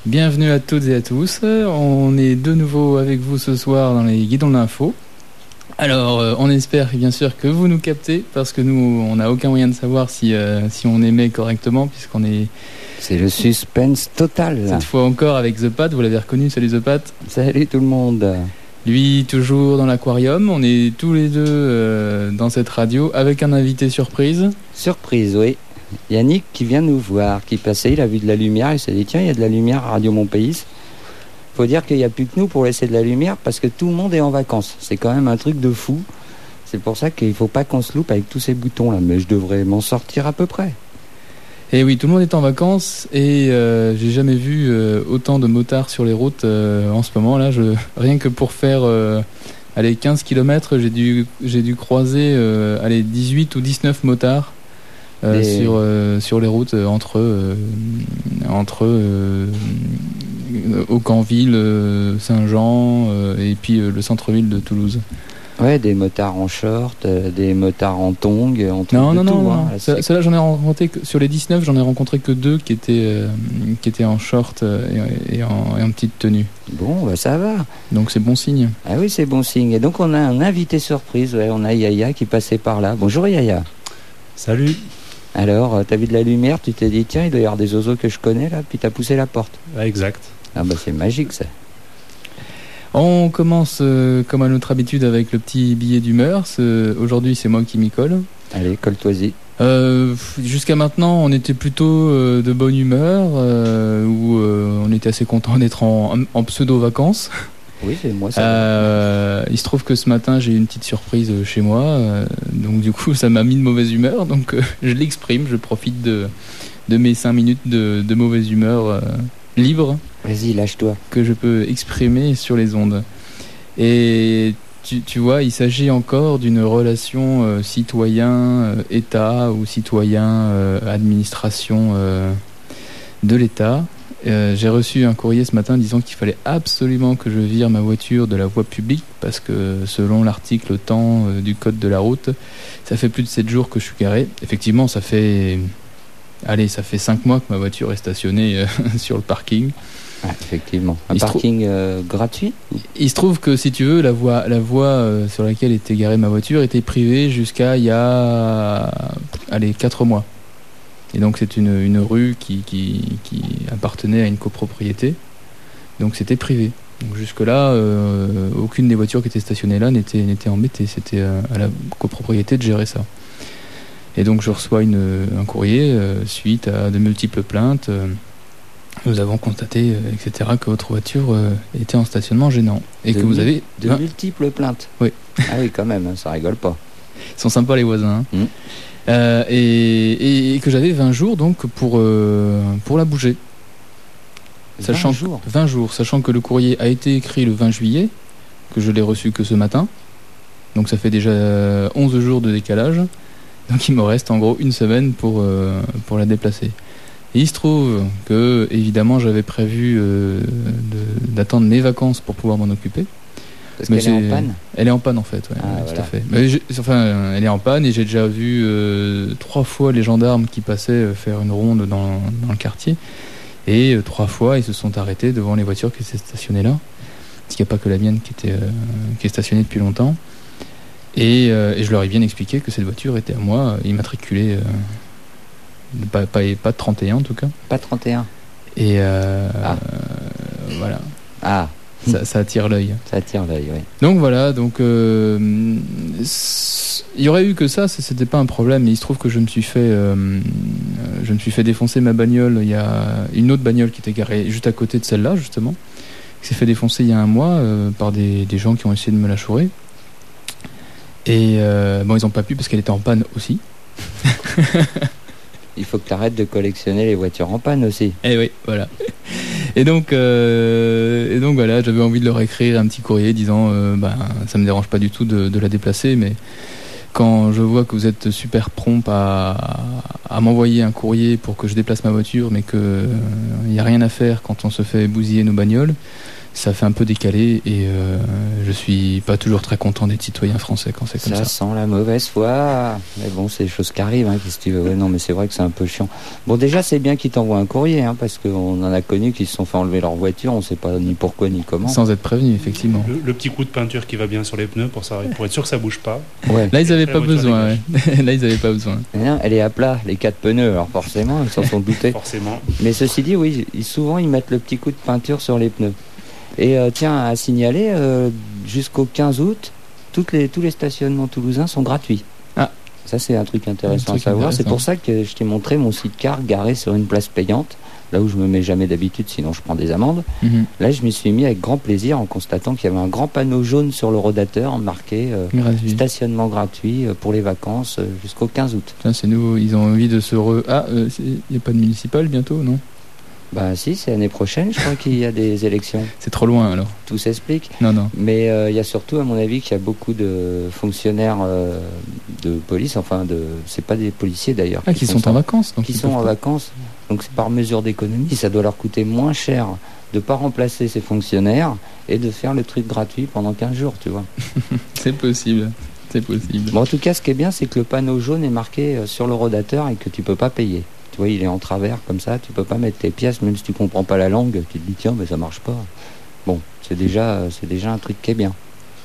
Bienvenue à toutes et à tous. On est de nouveau avec vous ce soir dans les Guidons de l'Info. Alors, on espère bien sûr que vous nous captez, parce que nous, on n'a aucun moyen de savoir si on émet correctement, puisqu'on est... C'est le suspense total. Cette fois encore avec The Pat, vous l'avez reconnu, salut The Pat. Salut tout le monde. Lui, toujours dans l'aquarium. On est tous les deux dans cette radio avec un invité surprise. Surprise, oui. Yannick qui vient nous voir, qui passait, il a vu de la lumière, il s'est dit tiens, il y a de la lumière à Radio Montpellier. Faut dire qu'il n'y a plus que nous pour laisser de la lumière parce que tout le monde est en vacances. C'est quand même un truc de fou. C'est pour ça qu'il ne faut pas qu'on se loupe avec tous ces boutons là, mais je devrais m'en sortir à peu près. Et oui, tout le monde est en vacances et j'ai jamais vu autant de motards sur les routes en ce moment là. Rien que pour faire 15 km, j'ai dû croiser 18 ou 19 motards. Sur les routes entre Aucanville, Saint-Jean et puis le centre-ville de Toulouse. Ouais, des motards en short, des motards en tongs, en tout. Non. Hein. Ceux-là, j'en ai rencontré sur les 19, j'en ai rencontré que 2 qui étaient en short et en petite tenue. Bon, bah ça va. Donc c'est bon signe. Ah oui, c'est bon signe. Et donc on a un invité surprise. Ouais, on a Yaya qui passait par là. Bonjour Yaya. Salut. Alors, t'as vu de la lumière, tu t'es dit tiens, il doit y avoir des oiseaux que je connais là, puis t'as poussé la porte. Ouais, exact. Ah bah c'est magique ça. On commence comme à notre habitude avec le petit billet d'humeur. Aujourd'hui c'est moi qui m'y colle. Allez, colle-toi-y. Jusqu'à maintenant on était plutôt de bonne humeur, où on était assez content d'être en pseudo-vacances. Oui, c'est moi ça. Il se trouve que ce matin j'ai eu une petite surprise chez moi, donc du coup ça m'a mis de mauvaise humeur, donc je l'exprime, je profite de mes 5 minutes de mauvaise humeur libre. Vas-y, lâche-toi. Que je peux exprimer sur les ondes. Et tu vois, il s'agit encore d'une relation citoyen-État ou citoyen-administration de l'État. J'ai reçu un courrier ce matin disant qu'il fallait absolument que je vire ma voiture de la voie publique parce que selon l'article temps du code de la route, ça fait plus de 7 jours que je suis garé. Effectivement, ça fait 5 mois que ma voiture est stationnée sur le parking. Ah, effectivement. Un parking gratuit ? Il se trouve que, si tu veux, la voie sur laquelle était garée ma voiture était privée jusqu'à il y a 4 mois. Et donc c'est une rue qui appartenait à une copropriété. Donc c'était privé. Donc jusque-là, aucune des voitures qui étaient stationnées là n'était embêtée. C'était à la copropriété de gérer ça. Et donc je reçois un courrier suite à de multiples plaintes. Nous avons constaté, etc., que votre voiture était en stationnement gênant. Et que vous avez... De multiples plaintes. Oui. Ah oui, quand même, ça rigole pas. Ils sont sympas les voisins. Et que j'avais 20 jours donc pour la bouger. 20 jours. 20 jours, sachant que le courrier a été écrit le 20 juillet, que je l'ai reçu que ce matin. Donc ça fait déjà 11 jours de décalage. Donc il me reste en gros une semaine pour la déplacer. Et il se trouve que, évidemment, j'avais prévu d'attendre mes vacances pour pouvoir m'en occuper. Parce qu'elle est en panne ? Elle est en panne, en fait, ouais, voilà. tout à fait. Mais elle est en panne et j'ai déjà vu 3 fois les gendarmes qui passaient faire une ronde dans le quartier. Et 3 fois, ils se sont arrêtés devant les voitures qui étaient stationnées là. Parce qu'il n'y a pas que la mienne qui est stationnée depuis longtemps. Et je leur ai bien expliqué que cette voiture était à moi, immatriculée... Pas de 31 en tout cas. Pas 31. Et voilà. Ah. Ça attire l'œil. Ça attire l'œil, oui. Donc voilà, il y aurait eu que ça, c'était pas un problème. Mais il se trouve que je me suis fait défoncer ma bagnole. Il y a une autre bagnole qui était garée juste à côté de celle-là justement, qui s'est fait défoncer il y a 1 mois par des gens qui ont essayé de me la chourer. Et ils n'ont pas pu parce qu'elle était en panne aussi. Il faut que tu arrêtes de collectionner les voitures en panne aussi. Eh oui, voilà. Et donc voilà, j'avais envie de leur écrire un petit courrier disant ça me dérange pas du tout de la déplacer, mais quand je vois que vous êtes super prompt à m'envoyer un courrier pour que je déplace ma voiture, mais qu'il n'y a rien à faire quand on se fait bousiller nos bagnoles, ça fait un peu décalé et je suis pas toujours très content d'être citoyen français quand c'est comme ça. Ça sent la mauvaise foi. Mais bon, c'est des choses qui arrivent, hein, qu'est-ce que tu veux. Ouais, non, mais c'est vrai que c'est un peu chiant. Bon, déjà, c'est bien qu'ils t'envoient un courrier, hein, parce qu'on en a connu qui se sont fait enlever leur voiture, on sait pas ni pourquoi ni comment. Sans être prévenu, effectivement. Le petit coup de peinture qui va bien sur les pneus pour être sûr que ça bouge pas. Ouais. Là, ils avaient pas besoin. Ouais. Là, ils avaient pas besoin. Non, elle est à plat, les 4 pneus, alors forcément, ils s'en sont doutés. Forcément. Mais ceci dit, oui, souvent, ils mettent le petit coup de peinture sur les pneus. Et tiens, à signaler, jusqu'au 15 août, tous les stationnements toulousains sont gratuits. Ah. Ça, c'est un truc intéressant à savoir. C'est pour ça que je t'ai montré mon sidecar garé sur une place payante, là où je me mets jamais d'habitude, sinon je prends des amendes. Mm-hmm. Là, je m'y suis mis avec grand plaisir en constatant qu'il y avait un grand panneau jaune sur le rodateur marqué stationnement gratuit pour les vacances jusqu'au 15 août. Tiens, c'est nouveau. Ils ont envie de se il n'y a pas de municipal bientôt, non? Bah si, c'est l'année prochaine, je crois qu'il y a des élections. C'est trop loin alors. Tout s'explique. Non. Mais il y a surtout, à mon avis, qu'il y a beaucoup de fonctionnaires de police, c'est pas des policiers d'ailleurs. Qui sont en vacances. Donc qui sont en vacances. Donc c'est par mesure d'économie, ça doit leur coûter moins cher de pas remplacer ces fonctionnaires et de faire le truc gratuit pendant 15 jours, tu vois. C'est possible. Bon, en tout cas, ce qui est bien, c'est que le panneau jaune est marqué sur le rodateur et que tu peux pas payer. Tu vois, il est en travers comme ça, tu peux pas mettre tes pièces, même si tu comprends pas la langue, tu te dis tiens, mais ça marche pas. Bon, c'est déjà un truc qui est bien.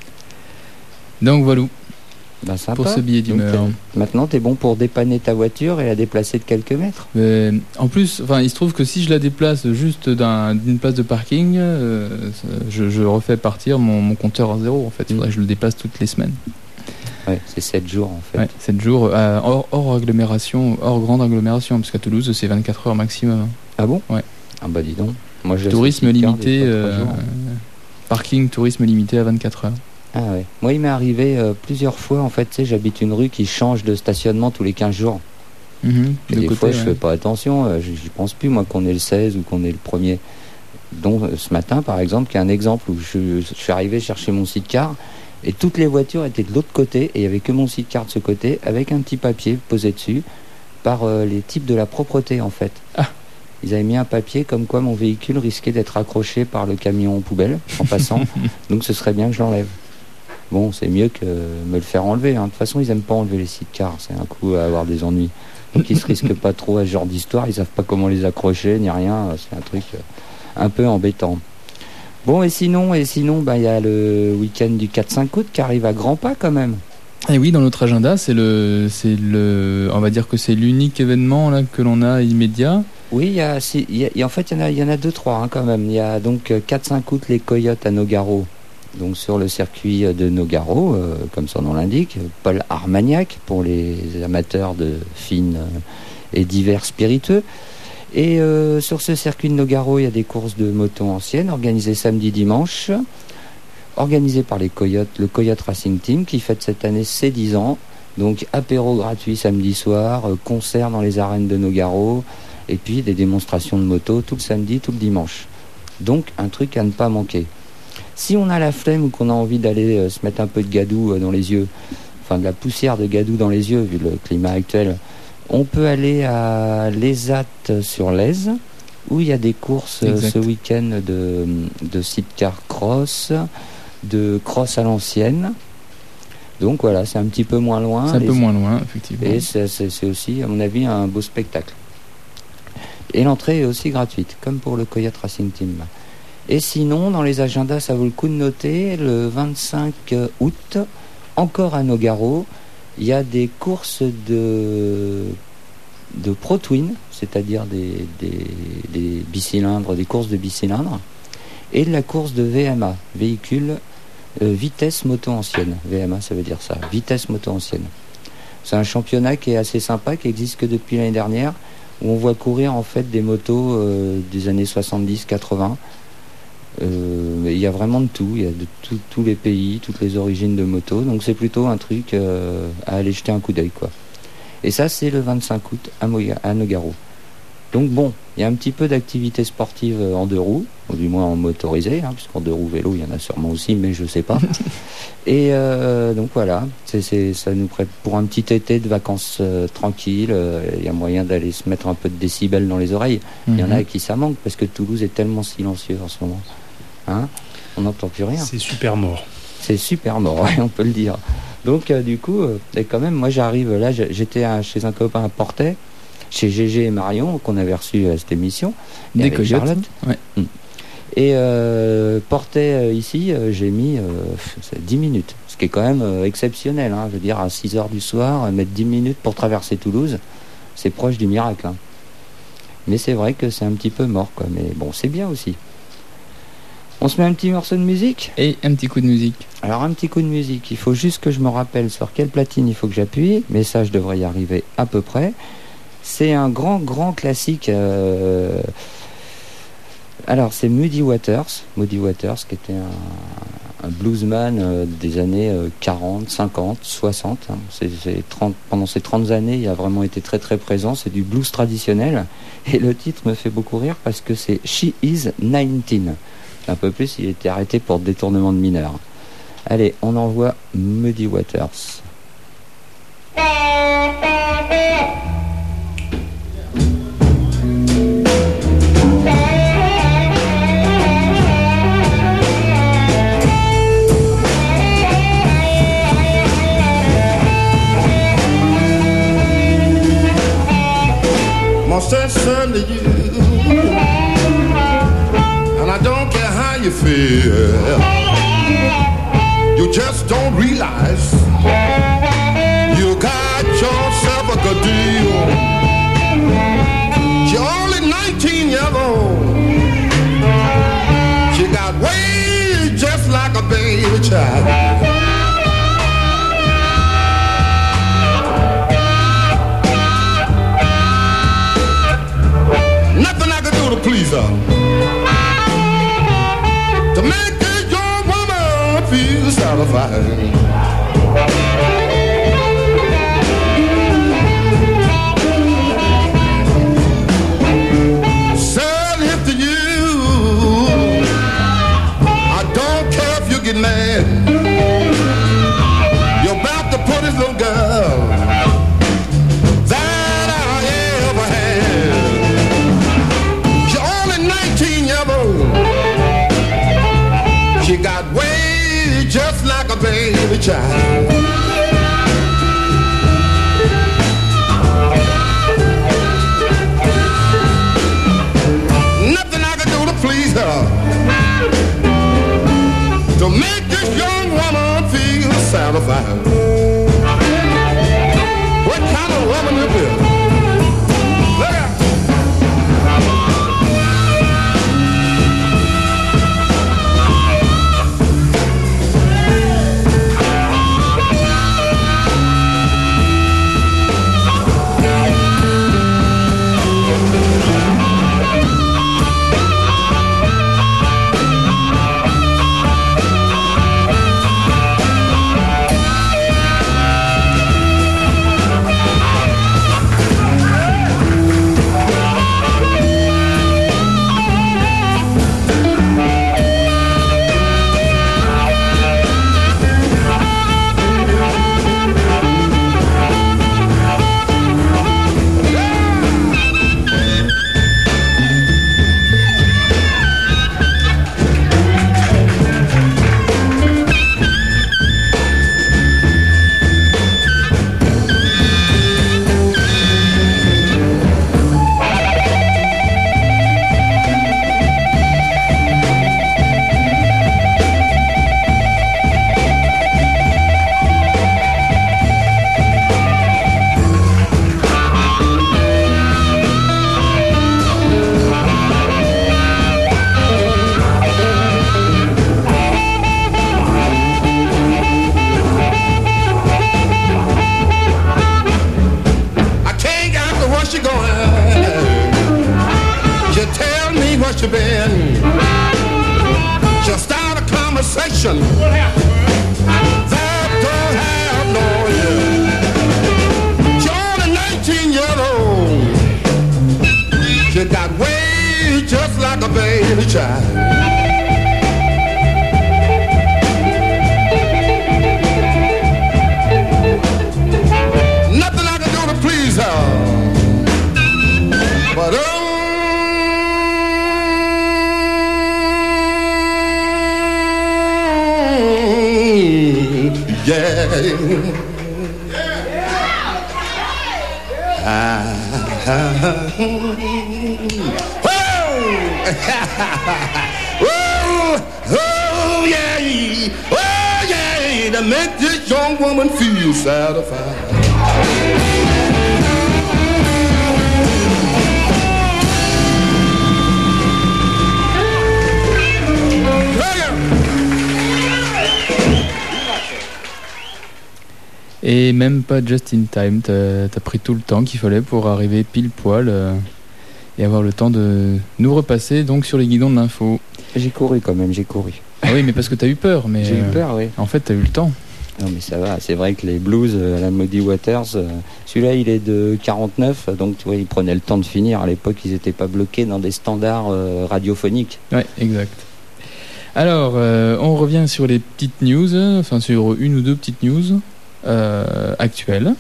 Donc voilà. Bah, sympa. Pour ce billet d'humeur. Maintenant, t'es bon pour dépanner ta voiture et la déplacer de quelques mètres. En plus, il se trouve que si je la déplace juste d'une place de parking, je refais partir mon compteur à zéro. En fait, il faudrait que je le déplace toutes les semaines. Ouais, c'est 7 jours en fait. Ouais, 7 jours hors agglomération, hors grande agglomération, parce qu'à Toulouse c'est 24 heures maximum. Ah bon? Ouais. Ah bah dis donc. Moi, tourisme limité, parking tourisme limité à 24 heures. Ah ouais. Moi il m'est arrivé plusieurs fois en fait, tu sais, j'habite une rue qui change de stationnement tous les 15 jours. Et des fois je fais pas attention, j'y pense plus moi qu'on est le 16 ou qu'on est le 1er. Donc ce matin par exemple, il y a un exemple où je suis arrivé chercher mon sidecar. Et toutes les voitures étaient de l'autre côté et il n'y avait que mon sidecar de ce côté avec un petit papier posé dessus par les types de la propreté en fait. Ah. Ils avaient mis un papier comme quoi mon véhicule risquait d'être accroché par le camion poubelle en passant, donc ce serait bien que je l'enlève. Bon, c'est mieux que me le faire enlever, hein. De toute façon ils n'aiment pas enlever les sidecars, c'est un coup à avoir des ennuis. Donc ils se risquent pas trop à ce genre d'histoire, ils savent pas comment les accrocher ni rien, c'est un truc un peu embêtant. Bon, et sinon, y a le week-end du 4-5 août qui arrive à grands pas quand même. Et oui, dans notre agenda, on va dire que c'est l'unique événement là que l'on a immédiat. Oui, en fait, il y en a 2-3 hein, quand même. Il y a donc 4-5 août les Coyotes à Nogaro, donc sur le circuit de Nogaro, comme son nom l'indique, Paul Armagnac pour les amateurs de fines et divers spiritueux. Et sur ce circuit de Nogaro, il y a des courses de moto anciennes organisées samedi-dimanche, organisées par les Coyotes, le Coyote Racing Team, qui fête cette année ses 10 ans. Donc apéro gratuit samedi soir, concert dans les arènes de Nogaro, et puis des démonstrations de moto tout le samedi, tout le dimanche. Donc un truc à ne pas manquer. Si on a la flemme ou qu'on a envie d'aller se mettre un peu de gadou dans les yeux, enfin de la poussière de gadou dans les yeux, vu le climat actuel, on peut aller à l'ESAT sur l'Aise, où il y a des courses ce week-end de sidecar cross, de cross à l'ancienne. Donc voilà, c'est un petit peu moins loin. C'est un peu moins loin, effectivement. Et c'est aussi, à mon avis, un beau spectacle. Et l'entrée est aussi gratuite, comme pour le Coyote Racing Team. Et sinon, dans les agendas, ça vaut le coup de noter, le 25 août, encore à Nogaro, il y a des courses de Pro Twin, c'est-à-dire des bicylindres, des courses de bicylindres, et de la course de VMA, véhicule vitesse moto ancienne. VMA, ça veut dire ça, vitesse moto ancienne. C'est un championnat qui est assez sympa, qui existe que depuis l'année dernière, où on voit courir en fait des motos des années 70-80. Il y a vraiment de tout, il y a de tous les pays, toutes les origines de motos, donc c'est plutôt un truc à aller jeter un coup d'œil, quoi. Et ça, c'est le 25 août à Nogaro. Donc bon, il y a un petit peu d'activité sportive en deux roues, ou du moins en motorisé, hein, puisqu'en deux roues vélo, il y en a sûrement aussi, mais je sais pas. Et donc voilà, ça nous prête pour un petit été de vacances tranquilles. Il y a moyen d'aller se mettre un peu de décibels dans les oreilles. Il y en a à qui ça manque, parce que Toulouse est tellement silencieux en ce moment. Hein, on n'entend plus rien. C'est super mort. C'est super mort, ouais, on peut le dire. Donc du coup, et quand même, moi j'arrive là, j'étais chez un copain à Portet, chez Gégé et Marion, qu'on avait reçu à cette émission. Des avec coyotes. Charlotte. Ouais. Et Portet ici, j'ai mis 10 minutes, ce qui est quand même exceptionnel. Hein, je veux dire, à 6h du soir, mettre 10 minutes pour traverser Toulouse, c'est proche du miracle. Hein. Mais c'est vrai que c'est un petit peu mort, quoi. Mais bon, c'est bien aussi. On se met un petit morceau de musique ? Et un petit coup de musique. Alors un petit coup de musique, il faut juste que je me rappelle sur quelle platine il faut que j'appuie, mais ça je devrais y arriver à peu près. C'est un grand classique. Alors c'est Muddy Waters qui était un bluesman des années 40, 50, 60. Hein. Pendant ces 30 années, il a vraiment été très très présent. C'est du blues traditionnel. Et le titre me fait beaucoup rire parce que c'est She Is 19. Un peu plus, il était arrêté pour détournement de mineurs. Allez, on envoie Muddy Waters. Must have son to you, and I don't care how you feel. You just don't realize you got yourself a good deal. You're only 19 years old. She got way just like a baby child. Nothing I could do to please her, to make this young woman feel satisfied. Said if to you, I don't care if you get mad. You're about to put this little girl that I ever had. 19 years old. She got way just like a baby child. Nothing I can do to please her, to make this young woman feel satisfied. What kind of woman is this? Look out. You been? Just start a conversation that don't have no end. You're only 19 years old. You got way just like a baby child. Nothing I can do to please her, but yeah. Oh, yeah. Oh, yeah. To make this young woman feel satisfied. Et même pas just in time, t'as pris tout le temps qu'il fallait pour arriver pile poil et avoir le temps de nous repasser donc sur les guidons de l'info. J'ai couru quand même, j'ai couru. Ah oui, mais parce que t'as eu peur. Mais j'ai eu peur, oui. En fait, t'as eu le temps. Non mais ça va, c'est vrai que les blues à la Muddy Waters, celui-là il est de 49, donc tu vois, ils prenaient le temps de finir. À l'époque, ils n'étaient pas bloqués dans des standards radiophoniques. Ouais, exact. Alors, on revient sur les petites news, enfin sur une ou deux petites news actuelles.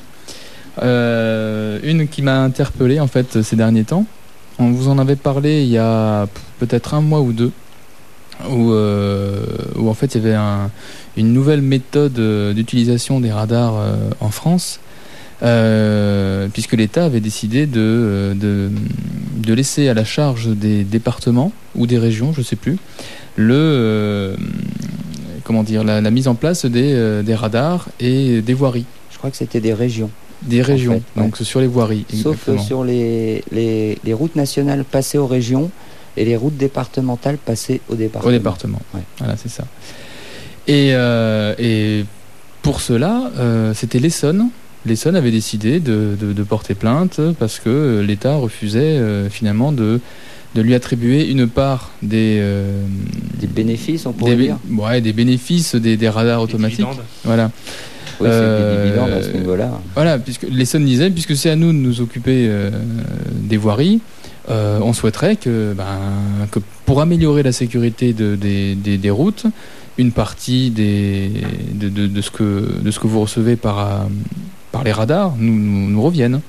Une qui m'a interpellé en fait ces derniers temps. On vous en avait parlé il y a peut-être un mois ou deux, où en fait il y avait une nouvelle méthode d'utilisation des radars en France, puisque l'État avait décidé de laisser à la charge des départements ou des régions, je sais plus, la mise en place des radars et des voiries. Je crois que c'était des régions. Des régions, en fait, donc sur les voiries. Sauf exactement. Sur les routes nationales passées aux régions et les routes départementales passées au département. Au département, ouais. Voilà, c'est ça. Et pour cela, c'était l'Essonne. L'Essonne avait décidé de porter plainte parce que l'État refusait finalement de lui attribuer une part des bénéfices, on pourrait dire. Ouais, des bénéfices des radars automatiques. Dividendes. Voilà. Oui, c'est des dividendes à ce niveau-là. Voilà, puisque l'Essonne disait, puisque c'est à nous de nous occuper des voiries, on souhaiterait que pour améliorer la sécurité des routes, une partie de ce que vous recevez par les radars nous revienne.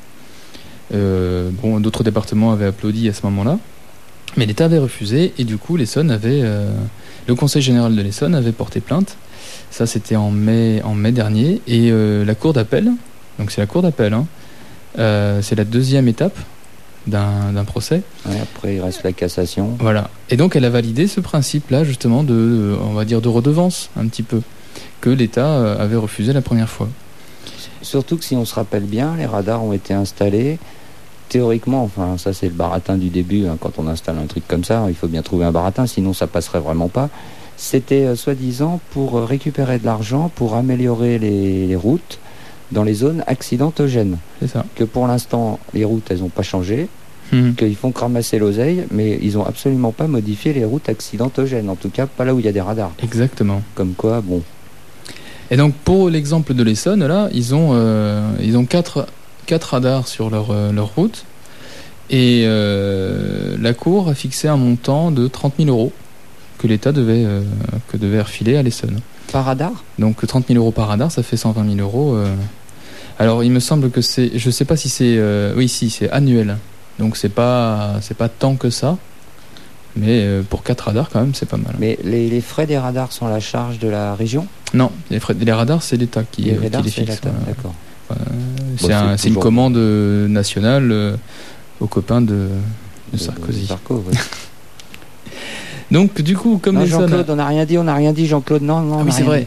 D'autres départements avaient applaudi à ce moment-là, mais l'État avait refusé, et du coup l'Essonne le Conseil général de l'Essonne avait porté plainte. Ça, c'était en mai dernier, et la cour d'appel, donc c'est la cour d'appel, c'est la deuxième étape d'un procès. Ouais, après, il reste la cassation. Voilà. Et donc, elle a validé ce principe-là, justement, de redevance, un petit peu, que l'État avait refusé la première fois. Surtout que si on se rappelle bien, les radars ont été installés. Théoriquement, enfin, ça c'est le baratin du début, quand on installe un truc comme ça, il faut bien trouver un baratin, sinon ça passerait vraiment pas. C'était soi-disant pour récupérer de l'argent, pour améliorer les routes dans les zones accidentogènes. C'est ça. Que pour l'instant, les routes, elles n'ont pas changé, qu'ils font que ramasser l'oseille, mais ils n'ont absolument pas modifié les routes accidentogènes, en tout cas pas là où il y a des radars. Exactement. Comme quoi, bon. Et donc, pour l'exemple de l'Essonne, là, ils ont 4 radars sur leur route, et la Cour a fixé un montant de 30 000 euros que l'État devait refiler à l'Essonne. Par radar ? Donc 30 000 euros par radar, ça fait 120 000 euros. Alors il me semble que c'est... Je ne sais pas si c'est... oui, si, c'est annuel. Donc c'est pas tant que ça. Mais pour 4 radars, quand même, c'est pas mal. Mais les frais des radars sont à la charge de la région ? Non, les radars, c'est l'État qui les fixe. D'accord. C'est une commande nationale aux copains de Sarkozy. Oui. Donc du coup, comme les Jean-Claude, on n'a rien dit, Jean-Claude, non. Ah oui, c'est vrai.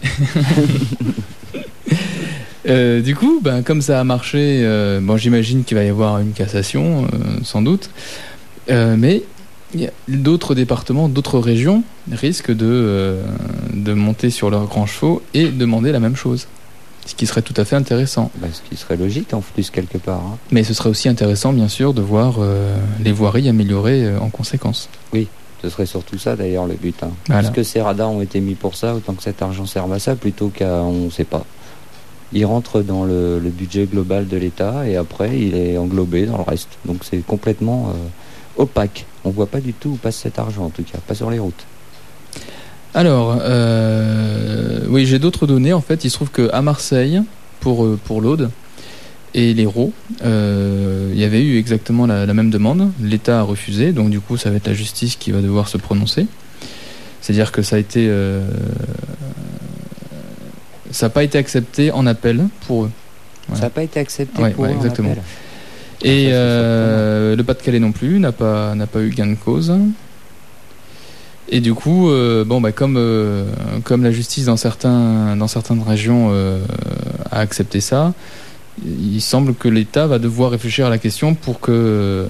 Du coup, comme ça a marché, j'imagine qu'il va y avoir une cassation, sans doute. Mais d'autres départements, d'autres régions risquent de monter sur leurs grands chevaux et demander la même chose. Ce qui serait tout à fait intéressant. Ce qui serait logique en plus quelque part. Mais ce serait aussi intéressant, bien sûr, de voir les voiries améliorées en conséquence. Oui. Ce serait surtout ça d'ailleurs le but. Voilà. Parce que ces radars ont été mis pour ça, autant que cet argent serve à ça, plutôt qu'à on ne sait pas. Il rentre dans le budget global de l'État et après il est englobé dans le reste. Donc c'est complètement opaque. On ne voit pas du tout où passe cet argent, en tout cas, pas sur les routes. Alors, oui, j'ai d'autres données. En fait, il se trouve qu'à Marseille, pour l'Aude et l'Hérault, il y avait eu exactement la même demande. L'État a refusé, donc du coup ça va être la justice qui va devoir se prononcer. C'est-à-dire que ça a été ça n'a pas été accepté en appel pour eux. Ça n'a pas été accepté Ouais, pour eux en exactement. appel. Et Ça, le Pas-de-Calais non plus n'a pas eu gain de cause. Et du coup, comme la justice dans certaines régions a accepté ça, il semble que l'État va devoir réfléchir à la question pour que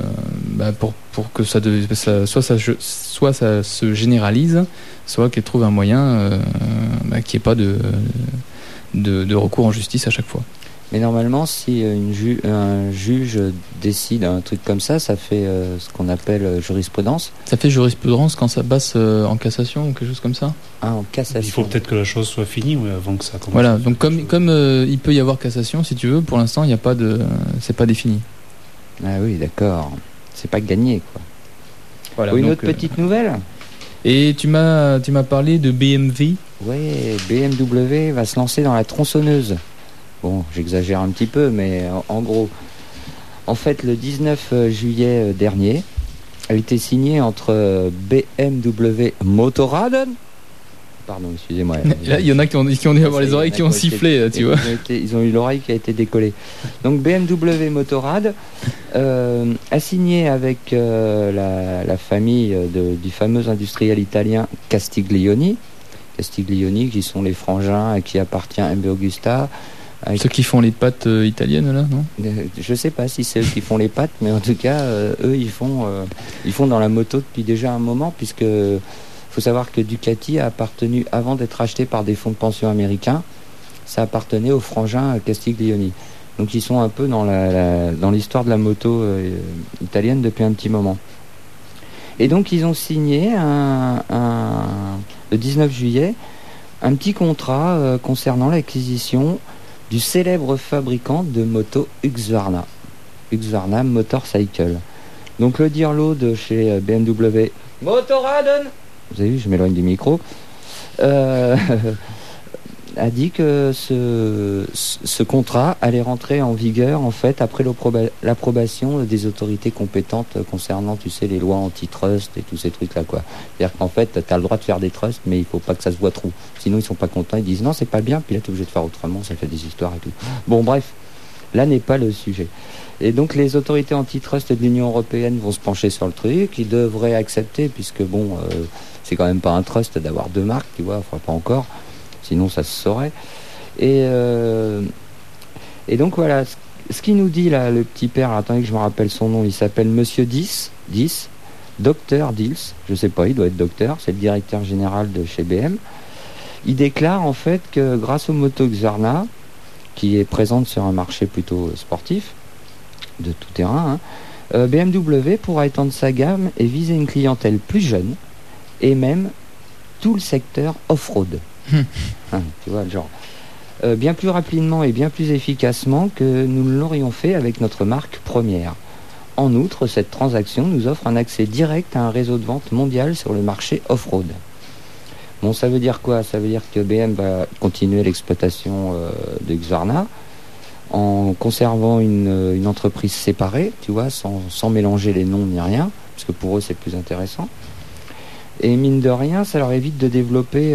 soit ça se généralise, soit qu'elle trouve un moyen qu'il n'y ait pas de recours en justice à chaque fois. Mais normalement, si un juge décide un truc comme ça, ça fait ce qu'on appelle jurisprudence. Ça fait jurisprudence quand ça passe en cassation ou quelque chose comme ça ? Ah, en cassation. Il faut peut-être que la chose soit finie avant que ça commence. Voilà, donc comme il peut y avoir cassation, si tu veux, pour l'instant, il n'y a pas c'est pas défini. Ah oui, d'accord. C'est pas gagné, quoi. Voilà, Une donc, autre petite nouvelle. Et tu m'as parlé de BMW. Ouais, BMW va se lancer dans la tronçonneuse. Bon, j'exagère un petit peu, mais en gros, en fait, le 19 juillet dernier, a été signé entre BMW Motorrad. Pardon, excusez-moi. Là, il y en a qui ont dû avoir les oreilles qui ont sifflé, là, tu vois. Ils ont eu l'oreille qui a été décollée. Donc BMW Motorrad a signé avec la famille du fameux industriel italien Castiglioni. Castiglioni, qui sont les frangins à qui appartient MB Augusta. Ceux qui font les pâtes italiennes, là, non ? Je sais pas si c'est eux qui font les pâtes, mais en tout cas, eux, ils font dans la moto depuis déjà un moment, puisque faut savoir que Ducati a appartenu, avant d'être acheté par des fonds de pension américains, ça appartenait aux frangins Castiglioni. Donc ils sont un peu dans l'histoire de la moto italienne depuis un petit moment. Et donc ils ont signé le 19 juillet un petit contrat concernant l'acquisition du célèbre fabricant de motos Husqvarna Motorcycle. Donc le Dirlo de chez BMW Motorrad, vous avez vu, je m'éloigne du micro, a dit que ce contrat allait rentrer en vigueur en fait après l'approbation des autorités compétentes concernant, tu sais, les lois antitrust et tous ces trucs là, quoi. C'est-à-dire qu'en fait, tu as le droit de faire des trusts, mais il faut pas que ça se voit trop. Sinon ils sont pas contents, ils disent non, c'est pas bien, puis là tu es obligé de faire autrement, ça fait des histoires et tout. Bon, bref, là n'est pas le sujet. Et donc les autorités antitrust de l'Union européenne vont se pencher sur le truc, ils devraient accepter, puisque bon, c'est quand même pas un trust d'avoir deux marques, tu vois, enfin pas encore. Sinon ça se saurait. Et donc voilà, ce qu'il nous dit là, le petit père, attendez que je me rappelle son nom, il s'appelle Monsieur 10, Docteur Dils, je sais pas, il doit être docteur, c'est le directeur général de chez BM. Il déclare en fait que grâce aux motos Husqvarna, qui est présente sur un marché plutôt sportif, de tout terrain, BMW pourra étendre sa gamme et viser une clientèle plus jeune, et même tout le secteur off-road. Tu vois le genre. Bien plus rapidement et bien plus efficacement que nous l'aurions fait avec notre marque première. En outre, cette transaction nous offre un accès direct à un réseau de vente mondial sur le marché off-road. Bon, ça veut dire quoi ? Ça veut dire que BM va continuer l'exploitation de Husqvarna en conservant une entreprise séparée, tu vois, sans mélanger les noms ni rien, parce que pour eux c'est plus intéressant. Et mine de rien, ça leur évite de développer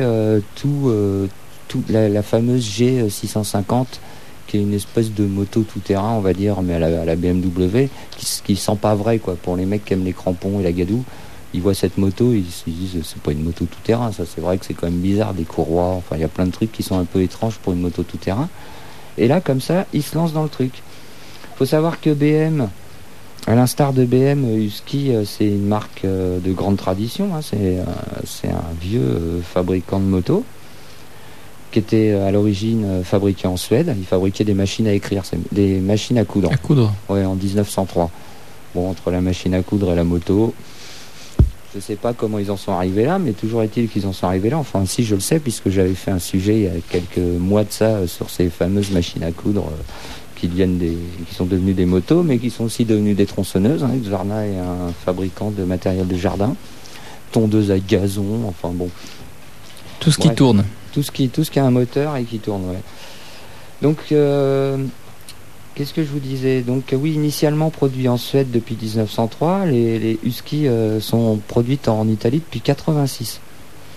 la fameuse G650, qui est une espèce de moto tout-terrain, on va dire, mais à la BMW, qui sent pas vrai, quoi. Pour les mecs qui aiment les crampons et la gadoue, ils voient cette moto, ils se disent c'est pas une moto tout-terrain, ça. C'est vrai que c'est quand même bizarre, des courroies, enfin il y a plein de trucs qui sont un peu étranges pour une moto tout-terrain. Et là, comme ça, ils se lancent dans le truc. Faut savoir que BM, à l'instar de BM, Husky, c'est une marque de grande tradition, hein. C'est un vieux fabricant de motos qui était à l'origine fabriqué en Suède. Il fabriquait des machines à écrire, des machines à coudre. À coudre ? Ouais, en 1903. Bon, entre la machine à coudre et la moto, je sais pas comment ils en sont arrivés là, mais toujours est-il qu'ils en sont arrivés là. Enfin, si, je le sais, puisque j'avais fait un sujet il y a quelques mois de ça sur ces fameuses machines à coudre qui sont devenues des motos, mais qui sont aussi devenues des tronçonneuses. Husqvarna est un fabricant de matériel de jardin, tondeuse à gazon, enfin bon. Tout ce qui tourne. Tout ce qui a un moteur et qui tourne, ouais. Donc, qu'est-ce que je vous disais ? Donc, oui, initialement produits en Suède depuis 1903, les Husky sont produites en Italie depuis 86.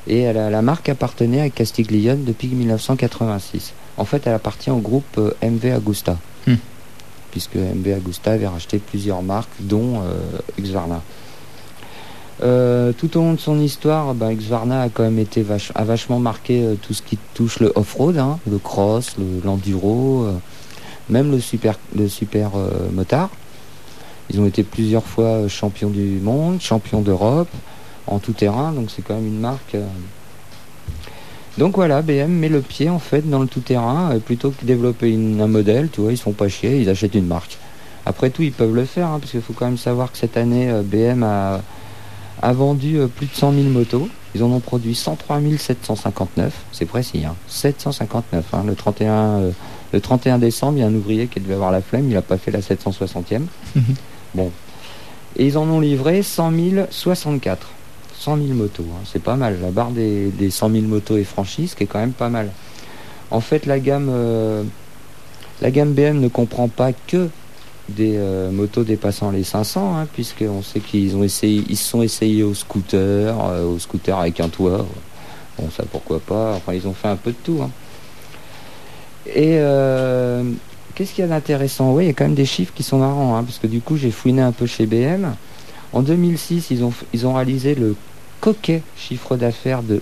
Et la marque appartenait à Castiglione depuis 1986. En fait, elle appartient au groupe MV Agusta, puisque MV Agusta avait racheté plusieurs marques, dont Husqvarna. Tout au long de son histoire, Husqvarna a quand même été vachement marqué tout ce qui touche le off-road, hein, le cross, l'enduro, même le super motard. Ils ont été plusieurs fois champions du monde, champions d'Europe, en tout terrain, donc c'est quand même une marque. Donc voilà, BM met le pied en fait dans le tout terrain, plutôt que développer un modèle, tu vois, ils se font pas chier, ils achètent une marque. Après tout, ils peuvent le faire, hein, parce qu'il faut quand même savoir que cette année, BM a vendu plus de 100 000 motos. Ils en ont produit 103 759, c'est précis, hein, 759. Hein, le 31 décembre, il y a un ouvrier qui devait avoir la flemme, il n'a pas fait la 760e. Bon. Et ils en ont livré 100 064. 100 000 motos, hein, c'est pas mal. La barre des 100 000 motos est franchie, ce qui est quand même pas mal. En fait, la gamme BM ne comprend pas que des motos dépassant les 500, hein, puisqu'on sait ils se sont essayés aux scooters avec un toit. Bon, ça pourquoi pas. Enfin, ils ont fait un peu de tout. Hein. Et qu'est-ce qu'il y a d'intéressant? Oui, il y a quand même des chiffres qui sont marrants, hein, parce que du coup, j'ai fouiné un peu chez BM. En 2006, ils ont réalisé le coquet chiffre d'affaires de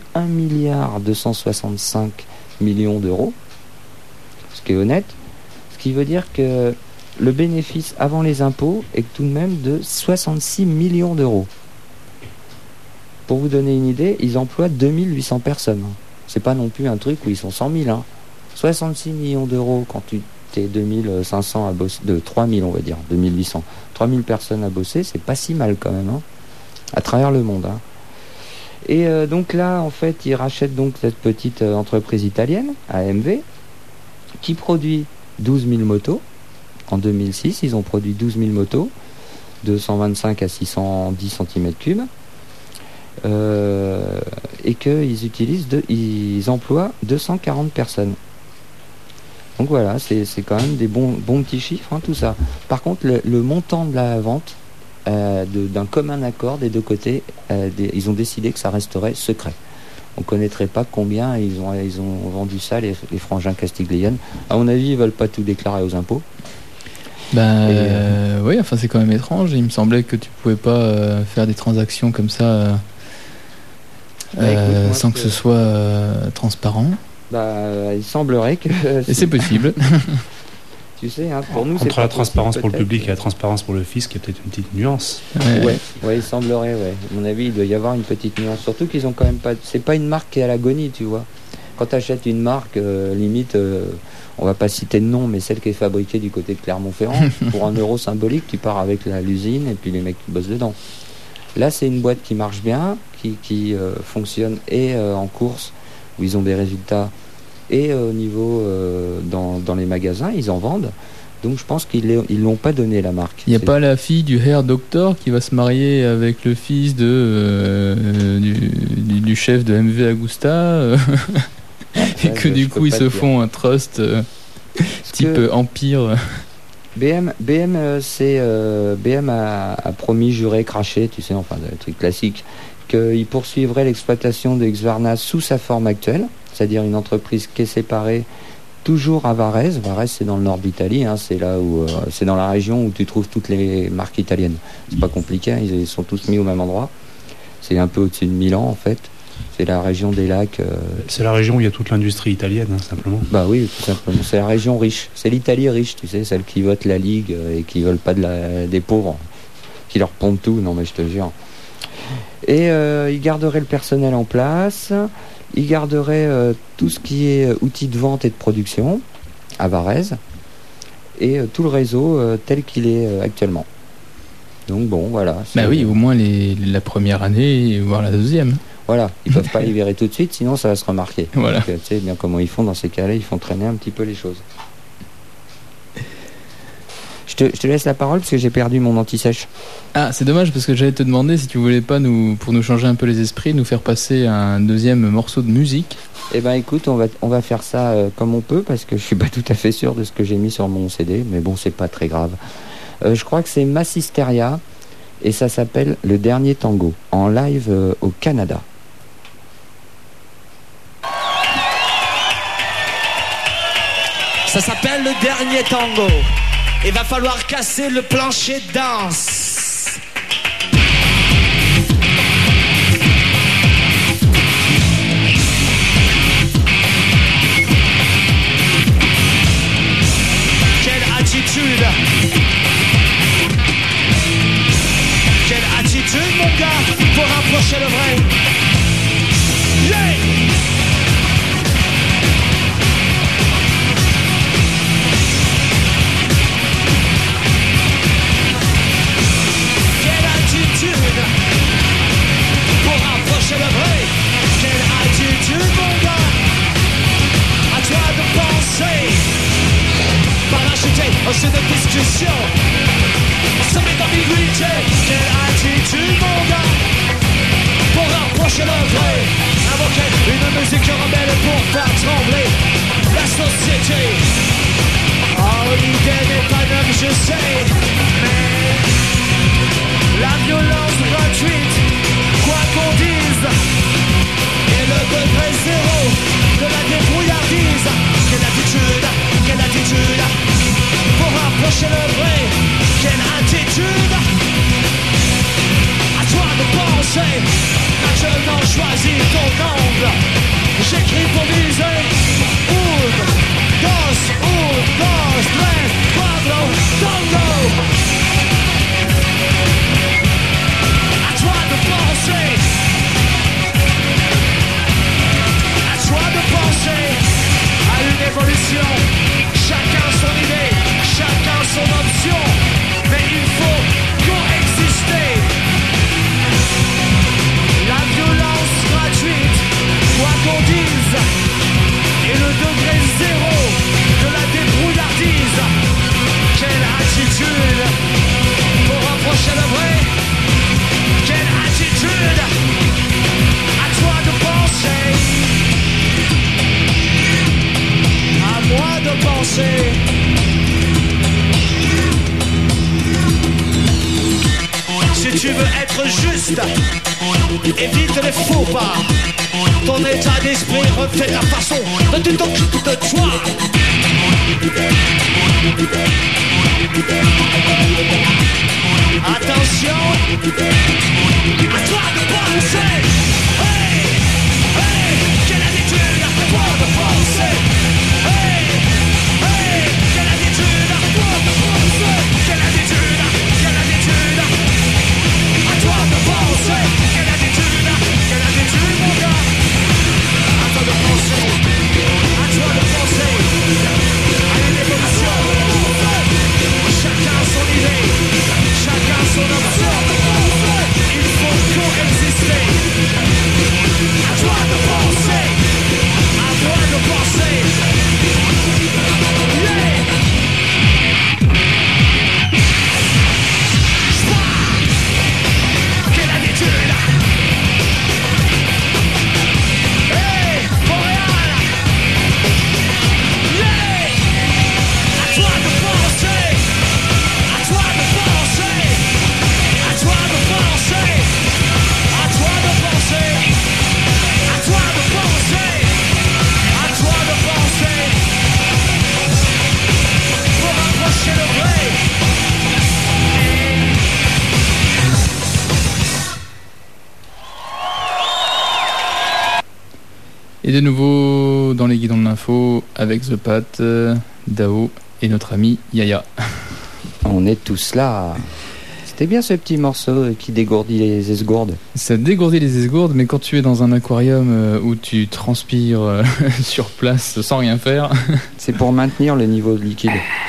1,265 milliard d'euros, ce qui est honnête, ce qui veut dire que le bénéfice avant les impôts est tout de même de 66 millions d'euros. Pour vous donner une idée, ils emploient 2800 personnes. C'est pas non plus un truc où ils sont 100 000. Hein. 66 millions d'euros quand tu t'es 2500 à bosser, de 3000 on va dire, 2800. 3000 personnes à bosser, c'est pas si mal quand même, hein, à travers le monde. Hein. Et donc là, en fait, ils rachètent donc cette petite entreprise italienne, AMV, qui produit 12 000 motos. En 2006, ils ont produit 12 000 motos, de 125 à 610 cm3, et qu'ils emploient 240 personnes. Donc voilà, c'est quand même des bons petits chiffres, hein, tout ça. Par contre, le montant de la vente, d'un commun accord des deux côtés, ils ont décidé que ça resterait secret. On ne connaîtrait pas combien ils ont vendu ça, les frangins Castiglione. À mon avis, ils ne veulent pas tout déclarer aux impôts. Oui, enfin c'est quand même étrange. Il me semblait que tu pouvais pas faire des transactions comme ça sans que ce soit transparent. Il semblerait que... Et c'est possible. Tu sais, hein, pour nous, entre la transparence pour le public et la transparence pour le fisc, il y a peut-être une petite nuance. Ouais, il semblerait, ouais. À mon avis, il doit y avoir une petite nuance. Surtout qu'ils ont quand même pas... C'est pas une marque qui est à l'agonie, tu vois. Quand tu achètes une marque, limite... on va pas citer de nom, mais celle qui est fabriquée du côté de Clermont-Ferrand, pour 1 euro symbolique, tu pars avec l'usine et puis les mecs qui bossent dedans. Là, c'est une boîte qui marche bien, qui fonctionne et en course, où ils ont des résultats, et au niveau dans les magasins, ils en vendent. Donc je pense qu'ils l'ont pas donné, la marque. Il n'y a pas la fille du Hair Doctor qui va se marier avec le fils du chef de MV Agusta et que du coup ils se font un trust type Empire. BM a promis, juré, craché, tu sais, enfin le truc classique, qu'il poursuivrait l'exploitation de Husqvarna sous sa forme actuelle, c'est-à-dire une entreprise qui est séparée, toujours à Varese. Varese, c'est dans le nord d'Italie, hein, c'est là où c'est dans la région où tu trouves toutes les marques italiennes. C'est pas compliqué, hein, ils sont tous mis au même endroit. C'est un peu au-dessus de Milan en fait. C'est la région des lacs. C'est la région où il y a toute l'industrie italienne, hein, simplement. Bah oui, tout simplement. C'est la région riche. C'est l'Italie riche, tu sais, celle qui vote la Ligue et qui veulent pas des pauvres, qui leur pompent tout. Non mais je te jure. Et ils garderaient le personnel en place. Ils garderaient tout ce qui est outils de vente et de production à Varese et tout le réseau tel qu'il est actuellement. Donc bon, voilà. Bah oui, au moins la première année, voire la deuxième. Voilà, ils peuvent pas les virer tout de suite, sinon ça va se remarquer. Voilà. Donc, tu sais bien comment ils font dans ces cas-là, ils font traîner un petit peu les choses. Je te laisse la parole parce que j'ai perdu mon anti-sèche. Ah, c'est dommage parce que j'allais te demander si tu voulais pas pour nous changer un peu les esprits, nous faire passer un deuxième morceau de musique. Eh ben écoute, on va faire ça comme on peut parce que je suis pas tout à fait sûr de ce que j'ai mis sur mon CD, mais bon, c'est pas très grave. Je crois que c'est Massisteria et ça s'appelle Le Dernier Tango en live au Canada. Ça s'appelle le dernier tango. Il va falloir casser le plancher de danse. Quelle attitude! Quelle attitude, mon gars, pour rapprocher le vrai. Yeah! Quelle attitude pour rapprocher le vrai. Quelle attitude, mon gars. À toi de penser. Parachuter au sein de discussion. Sommet d'ambiguïté. Quelle attitude, mon gars, pour rapprocher le vrai. Invoquer une musique rebelle pour faire trembler la société. Oh, l'idée n'est pas neuve, je sais, mais la violence gratuite, quoi qu'on dise, est le degré zéro de la débrouillardise. Quelle attitude pour rapprocher le vrai. Quelle attitude. À toi de penser. Maintenant choisis ton angle. J'écris pour viser. Un, dos, tres, cuatro, tango. À toi de penser. À toi de penser à une évolution. Chacun son idée, chacun son option. Mais il faut coexister. La violence gratuite, quoi qu'on dise, est le degré zéro de la débrouillardise. Quelle attitude pour rapprocher le vrai. Quelle attitude. À toi de penser. À moi de penser. Si tu veux être juste, évite les faux pas. Ton état d'esprit reflète la façon dont tu t'occupes de toi. Attention, à toi de penser. Hey, hey, quelle attitude, à toi de penser. Hey, hey, quelle attitude, à toi de penser. Quelle attitude, quelle attitude. À toi de penser. Quelle attitude, mon gars. À toi de penser. À toi de penser. À une évolution. Chacun son idée. Chacun son option. Il faut coexister. À toi de penser. À toi de penser. Yeah. Quelle attitude. Hey, Montréal. Yeah. À toi de penser. À toi de penser. À toi de penser. À toi de penser. À toi de penser. À toi de penser. Pour rapprocher le vrai. Et de nouveau dans les guidons de l'info avec The Pat, Dao et notre ami Yaya. On est tous là. C'était bien ce petit morceau qui dégourdit les esgourdes. Ça dégourdit les esgourdes, mais quand tu es dans un aquarium où tu transpires sur place sans rien faire... C'est pour maintenir le niveau de liquide.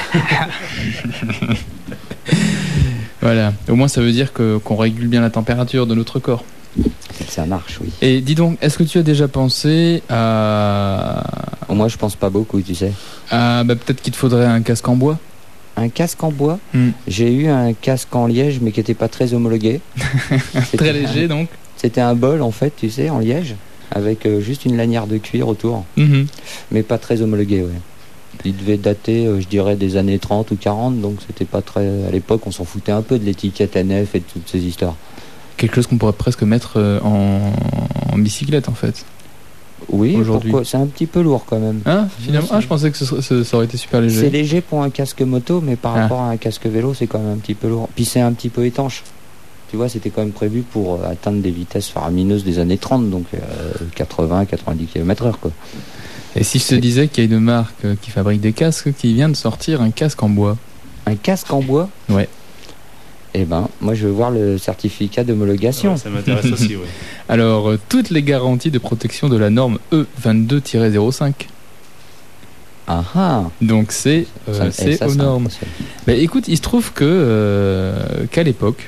Voilà, au moins ça veut dire qu'on régule bien la température de notre corps. Ça marche, oui. Et dis donc, est-ce que tu as déjà pensé à... Moi, je pense pas beaucoup, tu sais. Peut-être qu'il te faudrait un casque en bois. Un casque en bois. J'ai eu un casque en liège, mais qui n'était pas très homologué. Très léger, donc. C'était un bol, en fait, tu sais, en liège, avec juste une lanière de cuir autour. Mais pas très homologué, ouais. Il devait dater, je dirais, des années 30 ou 40, donc c'était pas très... À l'époque, on s'en foutait un peu de l'étiquette NF et de toutes ces histoires. Quelque chose qu'on pourrait presque mettre en bicyclette, en fait. Oui, aujourd'hui. pourquoi ? C'est un petit peu lourd quand même. Hein, finalement, je pensais que ça aurait été super léger. C'est léger pour un casque moto, mais par Ah. rapport à un casque vélo, c'est quand même un petit peu lourd. Puis c'est un petit peu étanche. Tu vois, c'était quand même prévu pour atteindre des vitesses faramineuses des années 30, donc 80-90 km/h, quoi. Et si je te disais qu'il y a une marque qui fabrique des casques qui vient de sortir un casque en bois. Un casque en bois ? Ouais. Eh ben, moi je veux voir le certificat d'homologation. Ouais, ça m'intéresse aussi, ouais. Alors, toutes les garanties de protection de la norme E22-05. Ah ah. Donc c'est Ça, aux ça normes. m'impressionne. Bah, écoute, il se trouve que qu'à l'époque,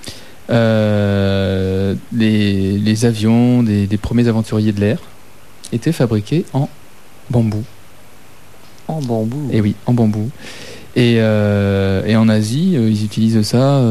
les avions des premiers aventuriers de l'air étaient fabriqués en bambou. En bambou. Et oui, en bambou. Et en Asie, ils utilisent ça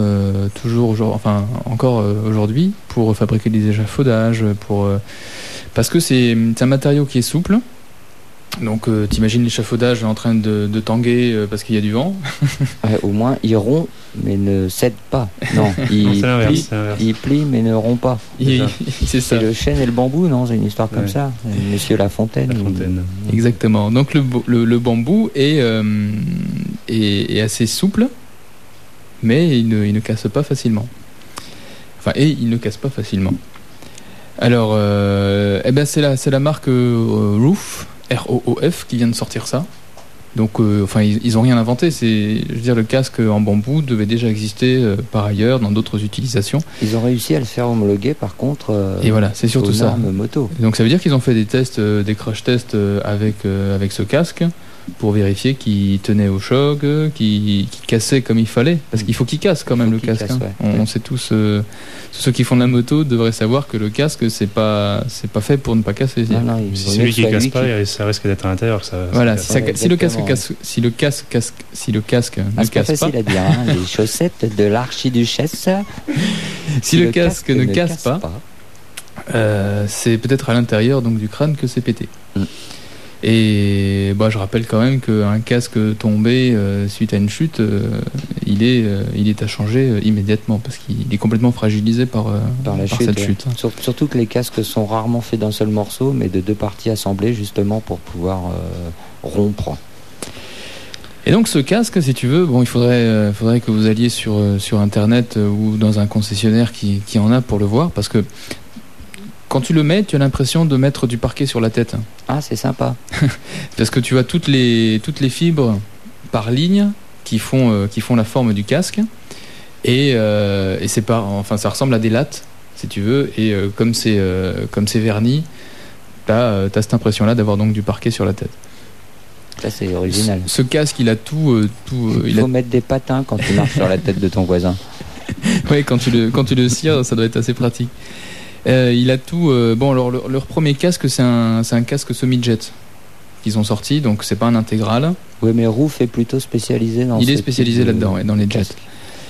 encore aujourd'hui pour fabriquer des échafaudages, parce que c'est un matériau qui est souple. Donc t'imagines l'échafaudage en train de tanguer parce qu'il y a du vent. Ouais, au moins, ils rompt, mais ne cèdent pas. Non, Non, c'est l'inverse, plient, c'est l'inverse. ils plient, mais ne rompent pas. C'est ça. C'est le chêne et le bambou, non ? C'est une histoire comme Ouais. ça. Monsieur La Fontaine. La Fontaine. Exactement. Donc le bambou est assez souple, mais il ne casse pas facilement. Enfin, il ne casse pas facilement. Alors, c'est la marque Roof, ROOF, qui vient de sortir ça. Donc, ils ont rien inventé. Je veux dire, le casque en bambou devait déjà exister par ailleurs dans d'autres utilisations. Ils ont réussi à le faire homologuer, par contre. Et voilà, c'est surtout aux ça. normes moto. Donc ça veut dire qu'ils ont fait des tests, des crash tests avec ce casque pour vérifier qu'il tenait au choc, qu'il cassait comme il fallait. Parce qu'il faut qu'il casse quand même, le qu'il casque. casse, ouais. On sait tous, ceux qui font de la moto devraient savoir que le casque, c'est pas fait pour ne pas casser. Non, non, il Si vaut c'est mieux lui que qui ce soit casse lui pas, qui- ça risque d'être à l'intérieur. Voilà, ça si, Ouais, si le casque exactement. casse, si le casque Ah, ne c'est pas casse pas, facile à dire, hein. Les chaussettes de l'archiduchesse. si le casque ne casse pas, pas. c'est peut-être à l'intérieur donc du crâne que c'est pété. Mm. Et je rappelle quand même qu'un casque tombé suite à une chute, il est à changer immédiatement parce qu'il est complètement fragilisé par Par la chute, cette ouais. chute. Surtout que les casques sont rarement faits d'un seul morceau, mais de deux parties assemblées, justement pour pouvoir rompre. Et donc ce casque, si tu veux, il faudrait que vous alliez sur internet ou dans un concessionnaire qui en a pour le voir, parce que quand tu le mets, tu as l'impression de mettre du parquet sur la tête. Ah, c'est sympa. Parce que tu as toutes les fibres par ligne qui font la forme du casque. Et ça ressemble à des lattes, si tu veux. Et comme c'est verni, t'as cette impression-là d'avoir donc du parquet sur la tête. Ça, c'est original. Ce casque, il a tout. Il faut mettre des patins quand tu marches sur la tête de ton voisin. Ouais, quand tu le cires, ça doit être assez pratique. Il a tout. Alors leur premier casque, c'est un casque semi-jet qu'ils ont sorti, donc c'est pas un intégral. Oui, mais Roof est plutôt spécialisé dans. Il est ce spécialisé type de là-dedans, ouais, dans les jets. casque.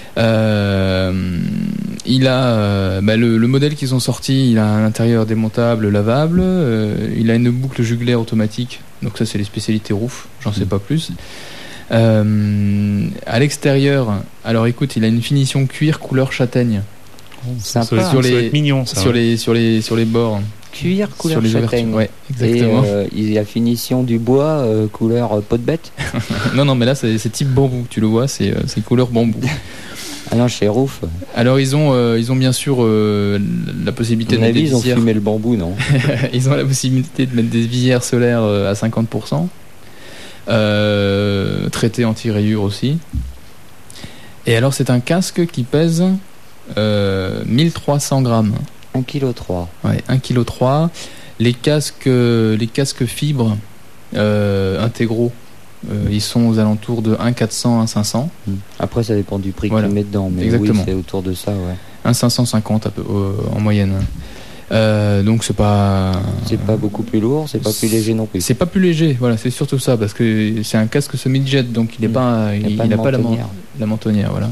Il a le modèle qu'ils ont sorti, il a un intérieur démontable, lavable. Il a une boucle jugulaire automatique, donc ça c'est les spécialités Roof, j'en sais pas plus. À l'extérieur, alors écoute, il a une finition cuir couleur châtaigne. Ça Sympa. doit Sur les- être mignon, ça. Sur les bords, Cuir couleur sur les châtaigne. ouvertures. Ouais, exactement. Et il y a finition du bois couleur peau de bête. Non, mais là c'est type bambou, tu le vois, c'est couleur bambou. Ah non, chez Roof. Alors ils ont bien sûr la possibilité À de mon mettre des avis, ils ont visières. fumé le bambou, non? Ils ont la possibilité de mettre des visières solaires à 50%, traité anti-rayures aussi. Et alors c'est un casque qui pèse 1300 grammes. 1,3 kg. Ouais, 1,3 kg. Les casques fibres intégraux, ils sont aux alentours de 1,400, 1,500. Après, ça dépend du prix Voilà. qu'ils mettent dedans. Mais Exactement. oui, c'est autour de ça, ouais. 1,550 en moyenne. Donc c'est pas beaucoup plus lourd, c'est pas plus léger non plus. c'est pas plus léger, voilà, c'est surtout ça, parce que c'est un casque semi-jet, donc il n'a pas, Il y a il pas a de pas mentonnière. la mentonnière, voilà.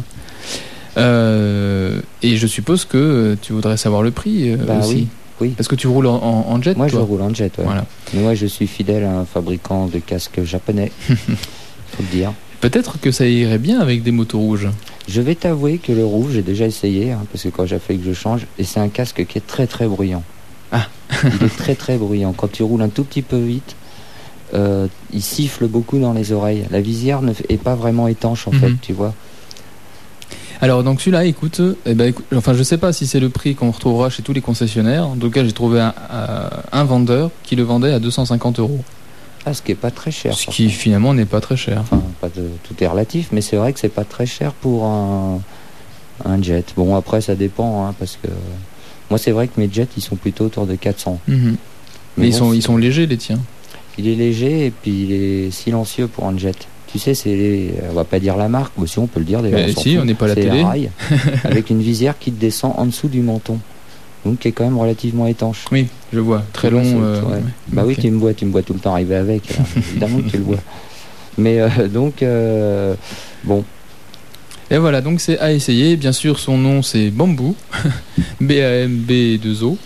Et je suppose que tu voudrais savoir le prix Bah aussi. oui. Parce que tu roules en jet, Moi, toi. je roule en jet, ouais. Voilà. Mais moi, je suis fidèle à un fabricant de casques japonais. Faut le dire. Peut-être que ça irait bien avec des motos rouges. Je vais t'avouer que le rouge, j'ai déjà essayé, parce que quand j'ai fallu que je change, et c'est un casque qui est très très bruyant. Ah. Il est très très bruyant. Quand tu roules un tout petit peu vite, il siffle beaucoup dans les oreilles. La visière n'est pas vraiment étanche en fait, tu vois. Alors donc celui-là, écoute, enfin je sais pas si c'est le prix qu'on retrouvera chez tous les concessionnaires. En tout cas, j'ai trouvé un vendeur qui le vendait à 250 €. Ah, ce qui est pas très cher. Ce qui finalement n'est pas très cher. Enfin, tout est relatif, mais c'est vrai que c'est pas très cher pour un jet. Bon, après ça dépend, hein, parce que moi c'est vrai que mes jets ils sont plutôt autour de 400. Mais bon, ils sont légers les tiens. Il est léger et puis il est silencieux pour un jet. Tu sais, on va pas dire la marque, mais si on peut le dire d'ailleurs. Si, on n'est pas à la télé. Rail, avec une visière qui te descend en dessous du menton. Donc qui est quand même relativement étanche. Oui, je vois. Très long. Ouais. Bah oui, tu me vois tout le temps arriver avec. Évidemment que tu le vois. Mais donc, bon. Et voilà, donc c'est à essayer. Bien sûr, son nom c'est Bamboo. B-A-M-B-2-O.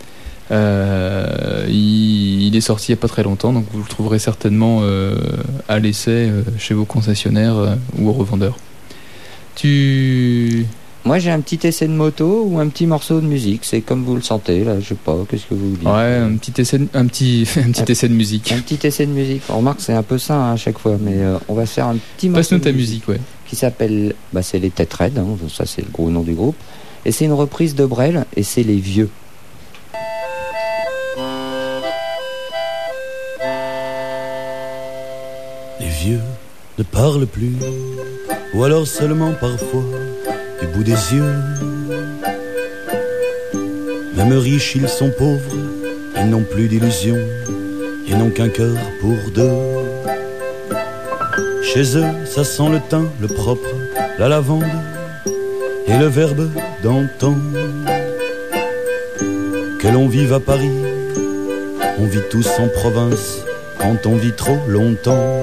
Il est sorti il n'y a pas très longtemps, donc vous le trouverez certainement à l'essai chez vos concessionnaires ou aux revendeurs. Moi j'ai un petit essai de moto ou un petit morceau de musique, c'est comme vous le sentez là, je sais pas, qu'est-ce que vous dites? Ouais, un petit essai de musique. Un petit essai de musique. On remarque c'est un peu ça hein, à chaque fois, mais on va faire un petit morceau. Passe-nous ta musique, ouais. Qui s'appelle, c'est les Têtes Raides, hein, ça c'est le gros nom du groupe, et c'est une reprise de Brel et c'est Les Vieux. Les vieux ne parlent plus, ou alors seulement parfois du bout des yeux. Même riches, ils sont pauvres, ils n'ont plus d'illusions et n'ont qu'un cœur pour deux. Chez eux, ça sent le thym, le propre, la lavande et le verbe d'antan. Que l'on vive à Paris, on vit tous en province quand on vit trop longtemps.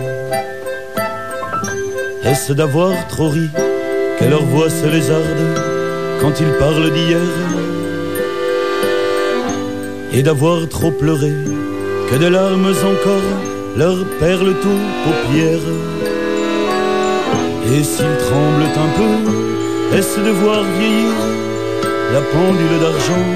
Est-ce d'avoir trop ri que leur voix se lézarde quand ils parlent d'hier, et d'avoir trop pleuré que des larmes encore leur perlent aux paupières. Et s'ils tremblent un peu, est-ce de voir vieillir la pendule d'argent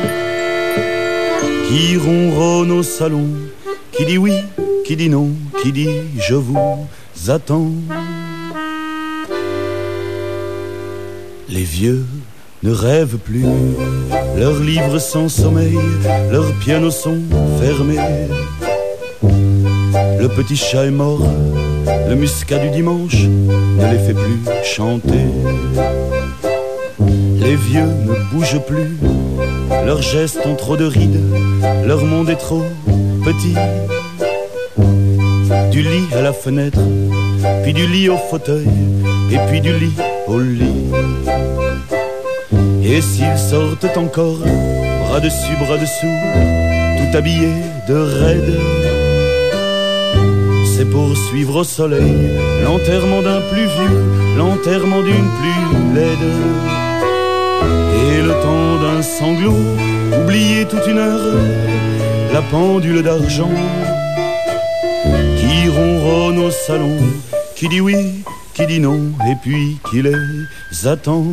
qui ronronne au salon, qui dit oui, qui dit non, qui dit je vous attends. Les vieux ne rêvent plus, leurs livres sans sommeil, leurs pianos sont fermés. Le petit chat est mort, le muscat du dimanche ne les fait plus chanter. Les vieux ne bougent plus, leurs gestes ont trop de rides, leur monde est trop petit. Du lit à la fenêtre, puis du lit au fauteuil, et puis du lit au lit. Et s'ils sortent encore, bras dessus, bras dessous, tout habillés de raide, c'est pour suivre au soleil l'enterrement d'un plus vieux, l'enterrement d'une plus laide. Et le temps d'un sanglot, oublier toute une heure, la pendule d'argent qui ronronne au salon, qui dit oui, qui dit non, et puis qui les attend.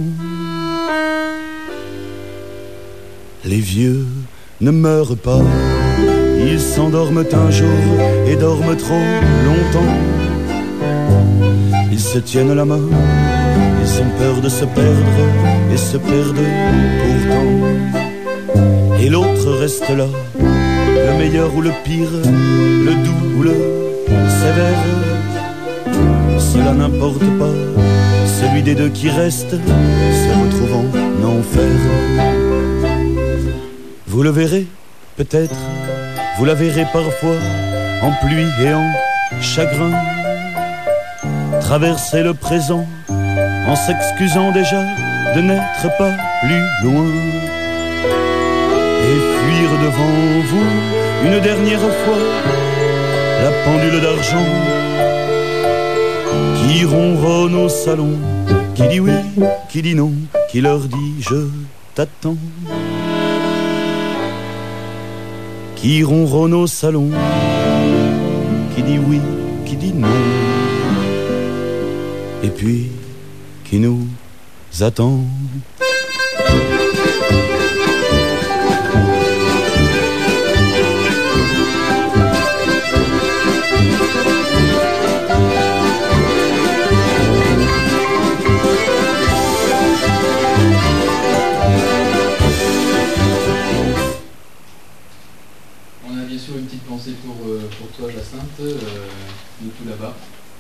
Les vieux ne meurent pas, ils s'endorment un jour et dorment trop longtemps. Ils se tiennent la main, ils ont peur de se perdre et se perdent pourtant. Et l'autre reste là, le meilleur ou le pire, le doux ou le sévère. Cela n'importe pas, celui des deux qui reste se retrouve en enfer. Vous le verrez peut-être, vous la verrez parfois en pluie et en chagrin, traverser le présent en s'excusant déjà de n'être pas plus loin, et fuir devant vous une dernière fois la pendule d'argent qui ronronne au salon, qui dit oui, qui dit non, qui leur dit je t'attends. Qui ronronne au salon, qui dit oui, qui dit non, et puis qui nous attend. On a bien sûr une petite pensée pour toi, Jacinthe, de tout là-bas.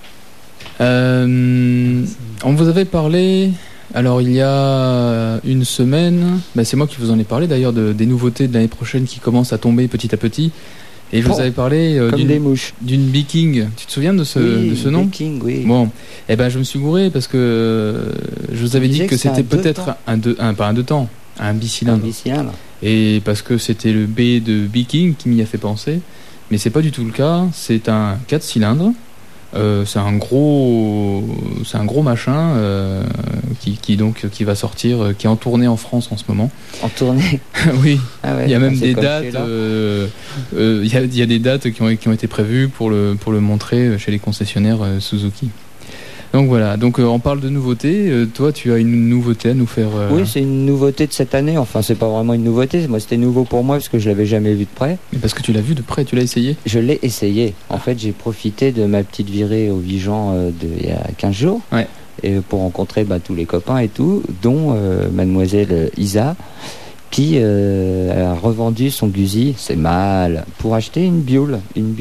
On vous avait parlé, alors il y a une semaine, c'est moi qui vous en ai parlé d'ailleurs, des nouveautés de l'année prochaine qui commencent à tomber petit à petit. Et je vous avais parlé comme des mouches. D'une Viking. Tu te souviens de ce nom? Viking, oui. Bon, je me suis gouré parce que je vous avais dit que c'était peut-être un bicylindre. Un bicylindre. Et parce que c'était le B de Viking qui m'y a fait penser. Mais c'est pas du tout le cas. C'est un 4 cylindres. C'est un gros machin qui va sortir, qui est en tournée en France en ce moment. En tournée? Oui. Ah ouais, il y a même des dates. Il y a des dates qui ont été prévues pour le montrer chez les concessionnaires Suzuki. Donc voilà. Donc on parle de nouveautés. Toi, tu as une nouveauté à nous faire. Oui, c'est une nouveauté de cette année. Enfin, c'est pas vraiment une nouveauté. Moi, c'était nouveau pour moi parce que je l'avais jamais vu de près. Mais parce que tu l'as vu de près, tu l'as essayé? Je l'ai essayé. En fait, j'ai profité de ma petite virée au Vigan il y a 15 jours. Ouais. Et pour rencontrer tous les copains et tout, dont mademoiselle Isa, qui a revendu son Guzzi, c'est mal, pour acheter une Buell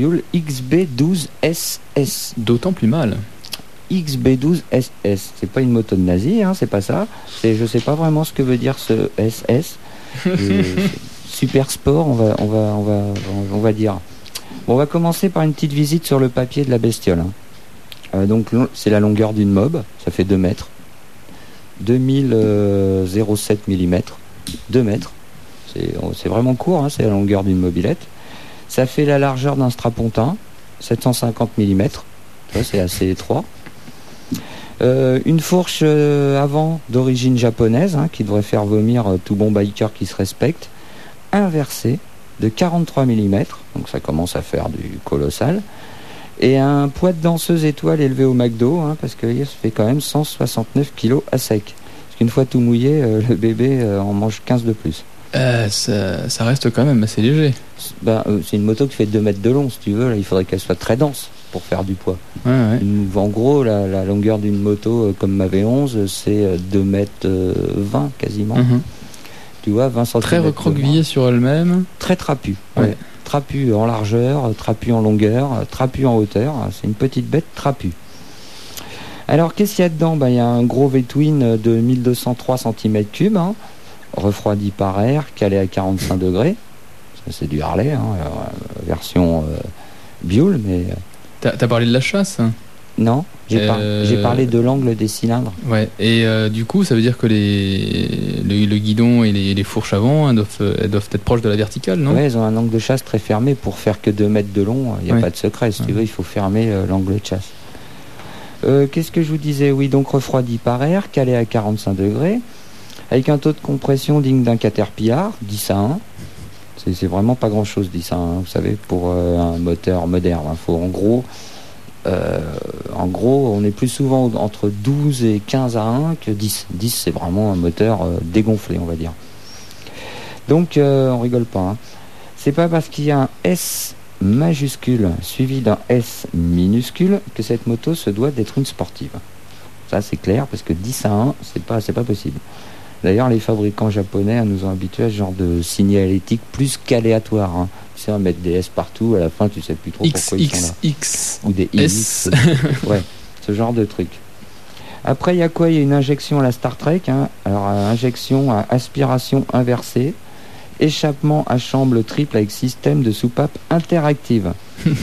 XB12SS. D'autant plus mal. XB12SS, c'est pas une moto de nazi, c'est pas ça. Je sais pas vraiment ce que veut dire ce SS. Super sport, on va dire. Bon, on va commencer par une petite visite sur le papier de la bestiole. Donc c'est la longueur d'une mob, ça fait 2 mètres. 2007 mm, 2 mètres. C'est vraiment court, c'est la longueur d'une mobilette. Ça fait la largeur d'un strapontin, 750 mm. C'est assez étroit. Une fourche avant d'origine japonaise, qui devrait faire vomir tout bon biker qui se respecte, inversée de 43 mm, donc ça commence à faire du colossal, et un poids de danseuse étoile élevé au McDo, parce que ça fait quand même 169 kg à sec. Parce qu'une fois tout mouillé, le bébé en mange 15 de plus. Ça reste quand même assez léger. C'est une moto qui fait 2 mètres de long, si tu veux. Là, il faudrait qu'elle soit très dense pour faire du poids. Ouais. En gros, la longueur d'une moto comme ma V11, c'est 2 mètres 20 quasiment. Tu vois, 20 cm. Très recroquevillée sur elle-même. Très trapu. Ouais. Trapu en largeur, trapu en longueur, trapu en hauteur. C'est une petite bête trapue. Alors, qu'est-ce qu'il y a dedans? Il y a un gros V-twin de 1203 cm3, refroidi par air, calé à 45 degrés. Ça, c'est du Harley, version Buell, mais... T'as parlé de la chasse? Non, j'ai parlé de l'angle des cylindres. Ouais, et du coup, ça veut dire que le guidon et les fourches avant, elles doivent être proches de la verticale, non? Ouais, elles ont un angle de chasse très fermé. Pour faire que 2 mètres de long, il n'y a pas de secret. Si tu veux, il faut fermer l'angle de chasse. Qu'est-ce que je vous disais? Oui, donc refroidi par air, calé à 45 degrés, avec un taux de compression digne d'un Caterpillar, 10 à 1. C'est vraiment pas grand-chose, 10 à 1, vous savez, pour un moteur moderne. En gros, on est plus souvent entre 12 et 15 à 1 que 10. 10, c'est vraiment un moteur dégonflé, on va dire. Donc, on rigole pas. C'est pas parce qu'il y a un S majuscule suivi d'un S minuscule que cette moto se doit d'être une sportive. Ça, c'est clair, parce que 10 à 1, c'est pas possible. D'ailleurs, les fabricants japonais nous ont habitués à ce genre de signalétique plus qu'aléatoire. Tu sais, on met des S partout, à la fin, tu sais plus trop pourquoi ils sont là. XX. Ou des IX. Ouais, ce genre de truc. Après, il y a quoi? Il y a une injection à la Star Trek. Alors, injection à aspiration inversée, échappement à chambre triple avec système de soupape interactive.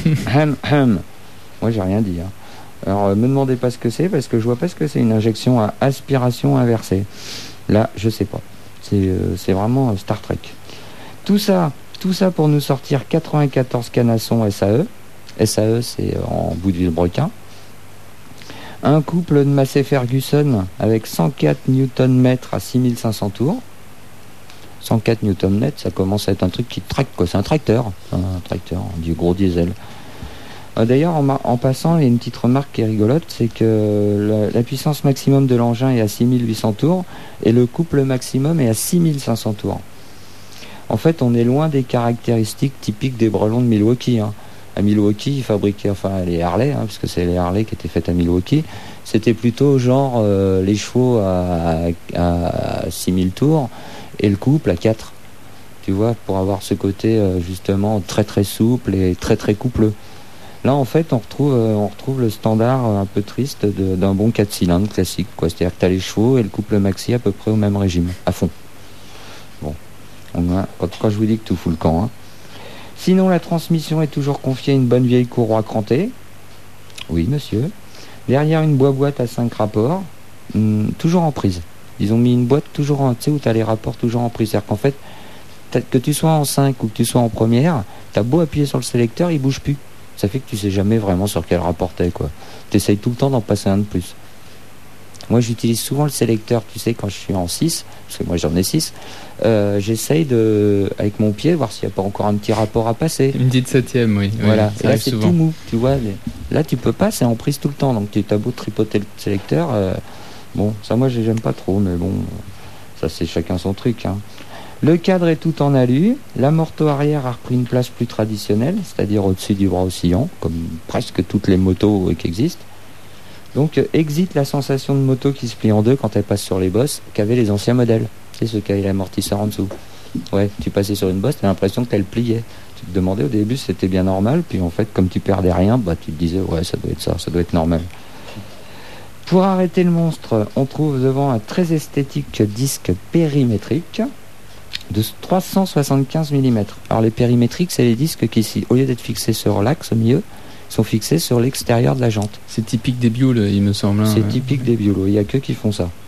Moi, j'ai rien dit. Alors, me demandez pas ce que c'est, parce que je vois pas ce que c'est une injection à aspiration inversée. Là, je sais pas. C'est vraiment Star Trek. Tout ça pour nous sortir 94 canassons SAE. SAE, c'est en bout de Villebrequin. Un couple de Massey Ferguson avec 104 Nm à 6500 tours. 104 Nm, ça commence à être un truc qui tracte, quoi. C'est un tracteur, du gros diesel. D'ailleurs, en passant, il y a une petite remarque qui est rigolote, c'est que la puissance maximum de l'engin est à 6800 tours et le couple maximum est à 6500 tours. En fait, on est loin des caractéristiques typiques des brelons de Milwaukee. À Milwaukee, ils fabriquaient, les Harley, parce que c'est les Harley qui étaient faites à Milwaukee, c'était plutôt genre les chevaux à 6000 tours et le couple à 4. tu vois, pour avoir ce côté justement très très souple et très très coupleux. Là, en fait, on retrouve le standard un peu triste d'un bon 4 cylindres classique, quoi. C'est-à-dire que tu as les chevaux et le couple maxi à peu près au même régime, à fond. Bon, quand je vous dis que tout fout le camp, hein. Sinon, la transmission est toujours confiée à une bonne vieille courroie crantée. Oui, monsieur. Derrière, une boîte à 5 rapports, toujours en prise. Ils ont mis une boîte toujours tu sais, où tu as les rapports toujours en prise. C'est-à-dire qu'en fait, que tu sois en 5 ou que tu sois en première, tu as beau appuyer sur le sélecteur, il bouge plus. Ça fait que tu sais jamais vraiment sur quel rapport t'es, quoi. Tu essayes tout le temps d'en passer un de plus. Moi, j'utilise souvent le sélecteur, tu sais, quand je suis en 6, parce que moi j'en ai 6, j'essaye avec mon pied, voir s'il n'y a pas encore un petit rapport à passer. Une petite 7e, oui. Voilà, Oui, là c'est tout mou, tu vois. Là, tu peux pas, c'est en prise tout le temps, donc tu as beau tripoter le sélecteur. Bon, ça, moi, j'aime pas trop, mais bon, ça, c'est chacun son truc, hein. Le cadre est tout en alu, l'amorto arrière a repris une place plus traditionnelle, c'est-à-dire au-dessus du bras oscillant, comme presque toutes les motos qui existent. Donc exit la sensation de moto qui se plie en deux quand elle passe sur les bosses qu'avaient les anciens modèles. C'est ceux qui avaient l'amortisseur en dessous. Ouais, tu passais sur une bosse, t'as l'impression que elle pliait. Tu te demandais au début si c'était bien normal, puis en fait, comme tu perdais rien, bah tu te disais ouais, ça doit être ça, ça doit être normal. Pour arrêter le monstre, on trouve devant un très esthétique disque périmétrique de 375 mm. Alors les périmétriques, c'est les disques qui, au lieu d'être fixés sur l'axe au milieu, sont fixés sur l'extérieur de la jante. C'est typique des Buell, il me semble. C'est typique des Buell, il n'y a que qui font ça.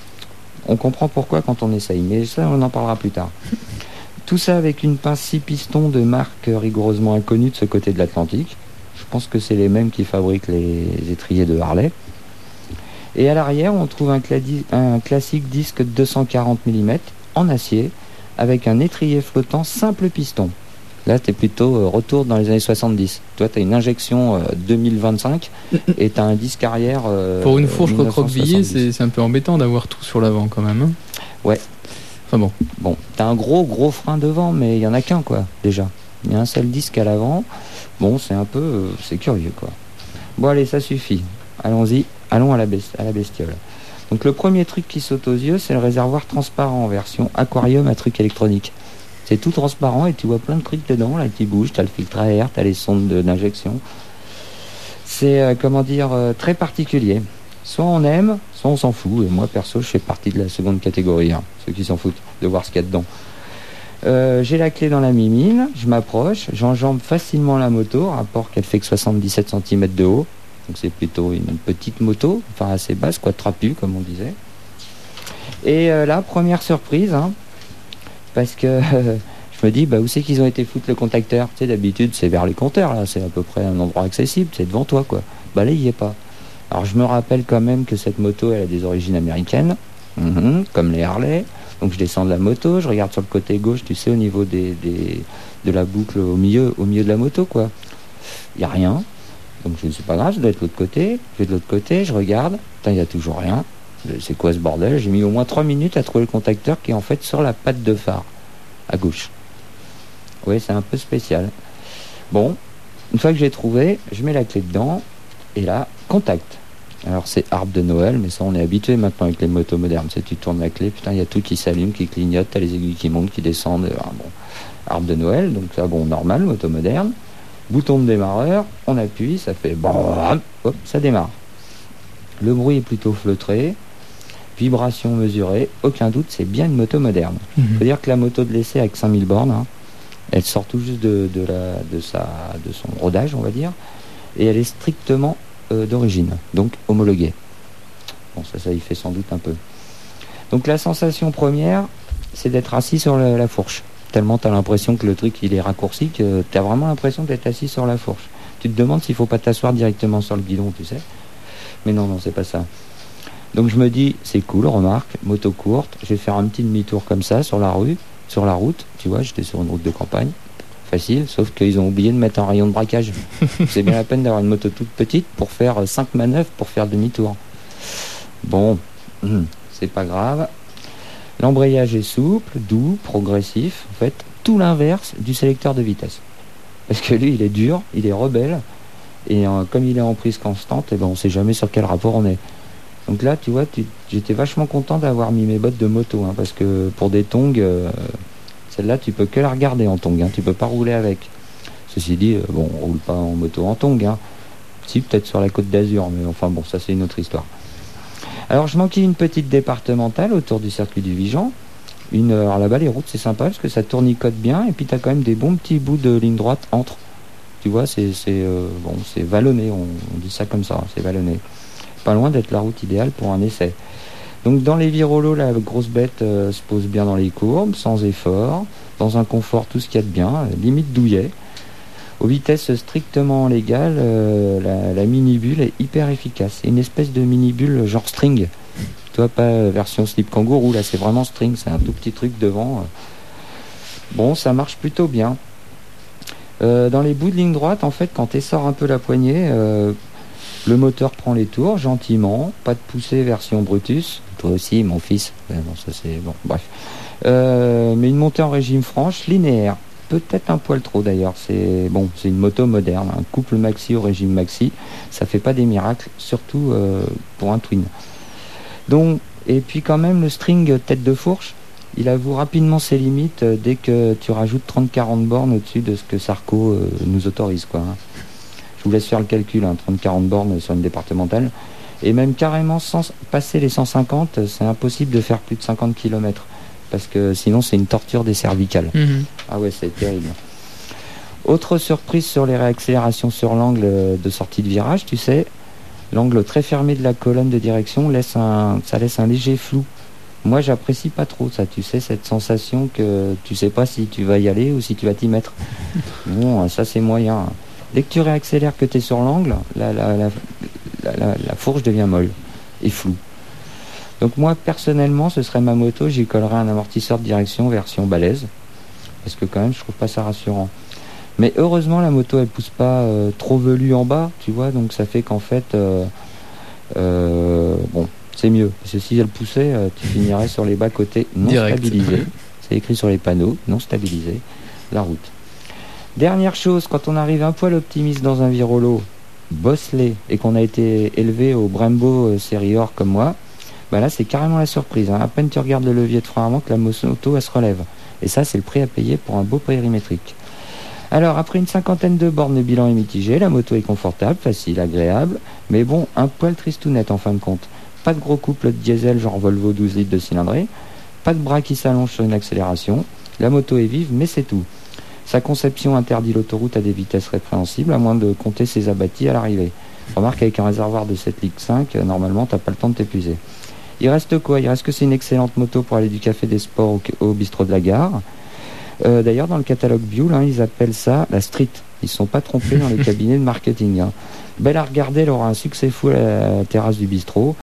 On comprend pourquoi quand on essaye, mais ça on en parlera plus tard. Tout ça avec une pince 6 pistons de marque rigoureusement inconnue de ce côté de l'Atlantique. Je pense que c'est les mêmes qui fabriquent les étriers de Harley. Et à l'arrière, on trouve un classique disque de 240 mm en acier, avec un étrier flottant simple piston. Là, tu es plutôt retour dans les années 70. Toi, tu as une injection 2025 et tu as un disque arrière. Pour une fourche recroquevillée, c'est un peu embêtant d'avoir tout sur l'avant quand même. Hein. Ouais. Enfin bon. Bon, tu as un gros frein devant, mais il n'y en a qu'un, quoi, déjà. Il y a un seul disque à l'avant. Bon, c'est un peu. C'est curieux, quoi. Bon, allez, ça suffit. Allons-y. Allons à la bestiole. Donc le premier truc qui saute aux yeux, c'est le réservoir transparent en version aquarium à truc électronique. C'est tout transparent et tu vois plein de trucs dedans là qui bougent. T'as le filtre à air, t'as les sondes d'injection. C'est très particulier. Soit on aime, soit on s'en fout. Et moi perso, je fais partie de la seconde catégorie, hein, ceux qui s'en foutent de voir ce qu'il y a dedans. J'ai la clé dans la mimine, je m'approche, j'enjambe facilement la moto, rapport qu'elle fait que 77 cm de haut. Donc c'est plutôt une petite moto, enfin assez basse, quoi, trapu comme on disait. Et là, première surprise, hein, parce que je me dis, bah, où c'est qu'ils ont été foutre le contacteur? Tu sais, d'habitude, c'est vers les compteurs, là, c'est à peu près un endroit accessible, c'est devant toi, quoi. Bah là, il n'y est pas. Alors je me rappelle quand même que cette moto, elle a des origines américaines, comme les Harley. Donc je descends de la moto, je regarde sur le côté gauche, tu sais, au niveau de la boucle au milieu de la moto, quoi. Il n'y a rien. Donc je ne sais pas grave, je dois être de l'autre côté. Je vais de l'autre côté, je regarde. Putain, il n'y a toujours rien. C'est quoi ce bordel? J'ai mis au moins 3 minutes à trouver le contacteur qui est en fait sur la patte de phare, à gauche. Oui, c'est un peu spécial. Bon, une fois que j'ai trouvé, je mets la clé dedans. Et là, contact. Alors c'est arbre de Noël, mais ça on est habitué maintenant avec les motos modernes. Tu tournes la clé, putain, il y a tout qui s'allume, qui clignote, t'as les aiguilles qui montent, qui descendent. Bon, arbre de Noël, donc ça, bon, normal, moto moderne. Bouton de démarreur, on appuie, ça fait bam, hop, ça démarre. Le bruit est plutôt feutré, vibration mesurée, aucun doute, c'est bien une moto moderne. Faut dire que la moto de l'essai avec 5000 bornes, hein, elle sort tout juste de son rodage, on va dire, et elle est strictement d'origine, donc homologuée. Bon, ça y fait sans doute un peu. Donc la sensation première, c'est d'être assis sur la fourche. Tellement t'as l'impression que le truc il est raccourci que t'as vraiment l'impression d'être assis sur la fourche. Tu te demandes s'il faut pas t'asseoir directement sur le guidon, tu sais. Mais non, c'est pas ça. Donc je me dis, c'est cool, remarque, moto courte, je vais faire un petit demi-tour comme ça sur la route, tu vois, j'étais sur une route de campagne, facile, sauf qu'ils ont oublié de mettre un rayon de braquage. C'est bien la peine d'avoir une moto toute petite pour faire 5 manœuvres pour faire demi-tour. Bon, c'est pas grave. L'embrayage est souple, doux, progressif, en fait, tout l'inverse du sélecteur de vitesse. Parce que lui, il est dur, il est rebelle, et comme il est en prise constante, on ne sait jamais sur quel rapport on est. Donc là, tu vois, j'étais vachement content d'avoir mis mes bottes de moto, hein, parce que pour des tongs, Celle-là, tu peux que la regarder en tongue, hein. Tu peux pas rouler avec. Ceci dit, bon, on roule pas en moto en tongue, hein. Si, peut-être sur la Côte d'Azur, mais enfin bon, ça c'est une autre histoire. Alors je manquais une petite départementale autour du circuit du Vigan. Alors là-bas, les routes, c'est sympa parce que ça tournicote bien et puis tu as quand même des bons petits bouts de ligne droite entre. Tu vois, c'est vallonné, on dit ça comme ça, c'est vallonné. Pas loin d'être la route idéale pour un essai. Donc dans les virolos, la grosse bête se pose bien dans les courbes, sans effort, dans un confort, tout ce qu'il y a de bien, limite douillet. Aux vitesses strictement légales, la mini-bulle est hyper efficace. C'est une espèce de mini-bulle genre string. Tu vois, pas version slip kangourou, là c'est vraiment string, c'est un tout petit truc devant. Bon, ça marche plutôt bien. Dans les bouts de ligne droite, en fait, quand tu essores un peu la poignée, le moteur prend les tours gentiment, pas de poussée version Brutus. Toi aussi, mon fils. Bon, ça c'est bon, bref. Mais une montée en régime franche, linéaire. Peut-être un poil trop d'ailleurs. C'est une moto moderne. Un couple maxi au régime maxi, ça fait pas des miracles, surtout pour un twin. Donc, et puis quand même, le string tête de fourche, il avoue rapidement ses limites dès que tu rajoutes 30-40 bornes au-dessus de ce que Sarco nous autorise, quoi. Je vous laisse faire le calcul, hein, 30-40 bornes sur une départementale. Et même carrément, sans passer les 150, c'est impossible de faire plus de 50 km. Parce que sinon, c'est une torture des cervicales. Mmh. Ah ouais, c'est terrible. Autre surprise sur les réaccélérations sur l'angle de sortie de virage, tu sais, l'angle très fermé de la colonne de direction ça laisse un léger flou. Moi, j'apprécie pas trop ça, tu sais, cette sensation que tu sais pas si tu vas y aller ou si tu vas t'y mettre. Bon, ça c'est moyen. Dès que tu réaccélères, que tu es sur l'angle, la fourche devient molle et floue. Donc moi, personnellement, ce serait ma moto, j'y collerais un amortisseur de direction version balèze, parce que quand même, je trouve pas ça rassurant. Mais heureusement, la moto, elle pousse pas trop velue en bas, tu vois, donc ça fait qu'en fait, bon, c'est mieux. Parce que si elle poussait, tu finirais sur les bas-côtés non stabilisés. C'est écrit sur les panneaux, non stabilisés, la route. Dernière chose, quand on arrive un poil optimiste dans un virolo bosselé et qu'on a été élevé au Brembo série or comme moi, bah là c'est carrément la surprise. Hein. À peine tu regardes le levier de frein avant que la moto elle se relève. Et ça c'est le prix à payer pour un beau périmétrique. Alors après une cinquantaine de bornes, le bilan est mitigé, la moto est confortable, facile, agréable, mais bon, un poil tristounette en fin de compte. Pas de gros couple de diesel genre Volvo 12 litres de cylindrée, pas de bras qui s'allongent sur une accélération, la moto est vive mais c'est tout. Sa conception interdit l'autoroute à des vitesses répréhensibles, à moins de compter ses abattis à l'arrivée. Remarque, avec un réservoir de 7 litres 5, normalement, t'as pas le temps de t'épuiser. Il reste quoi ? Il reste que c'est une excellente moto pour aller du Café des Sports au bistrot de la gare. D'ailleurs, dans le catalogue Buell, hein, ils appellent ça la Street. Ils ne sont pas trompés dans les cabinets de marketing. Hein. Belle à regarder, elle aura un succès fou à la terrasse du bistrot.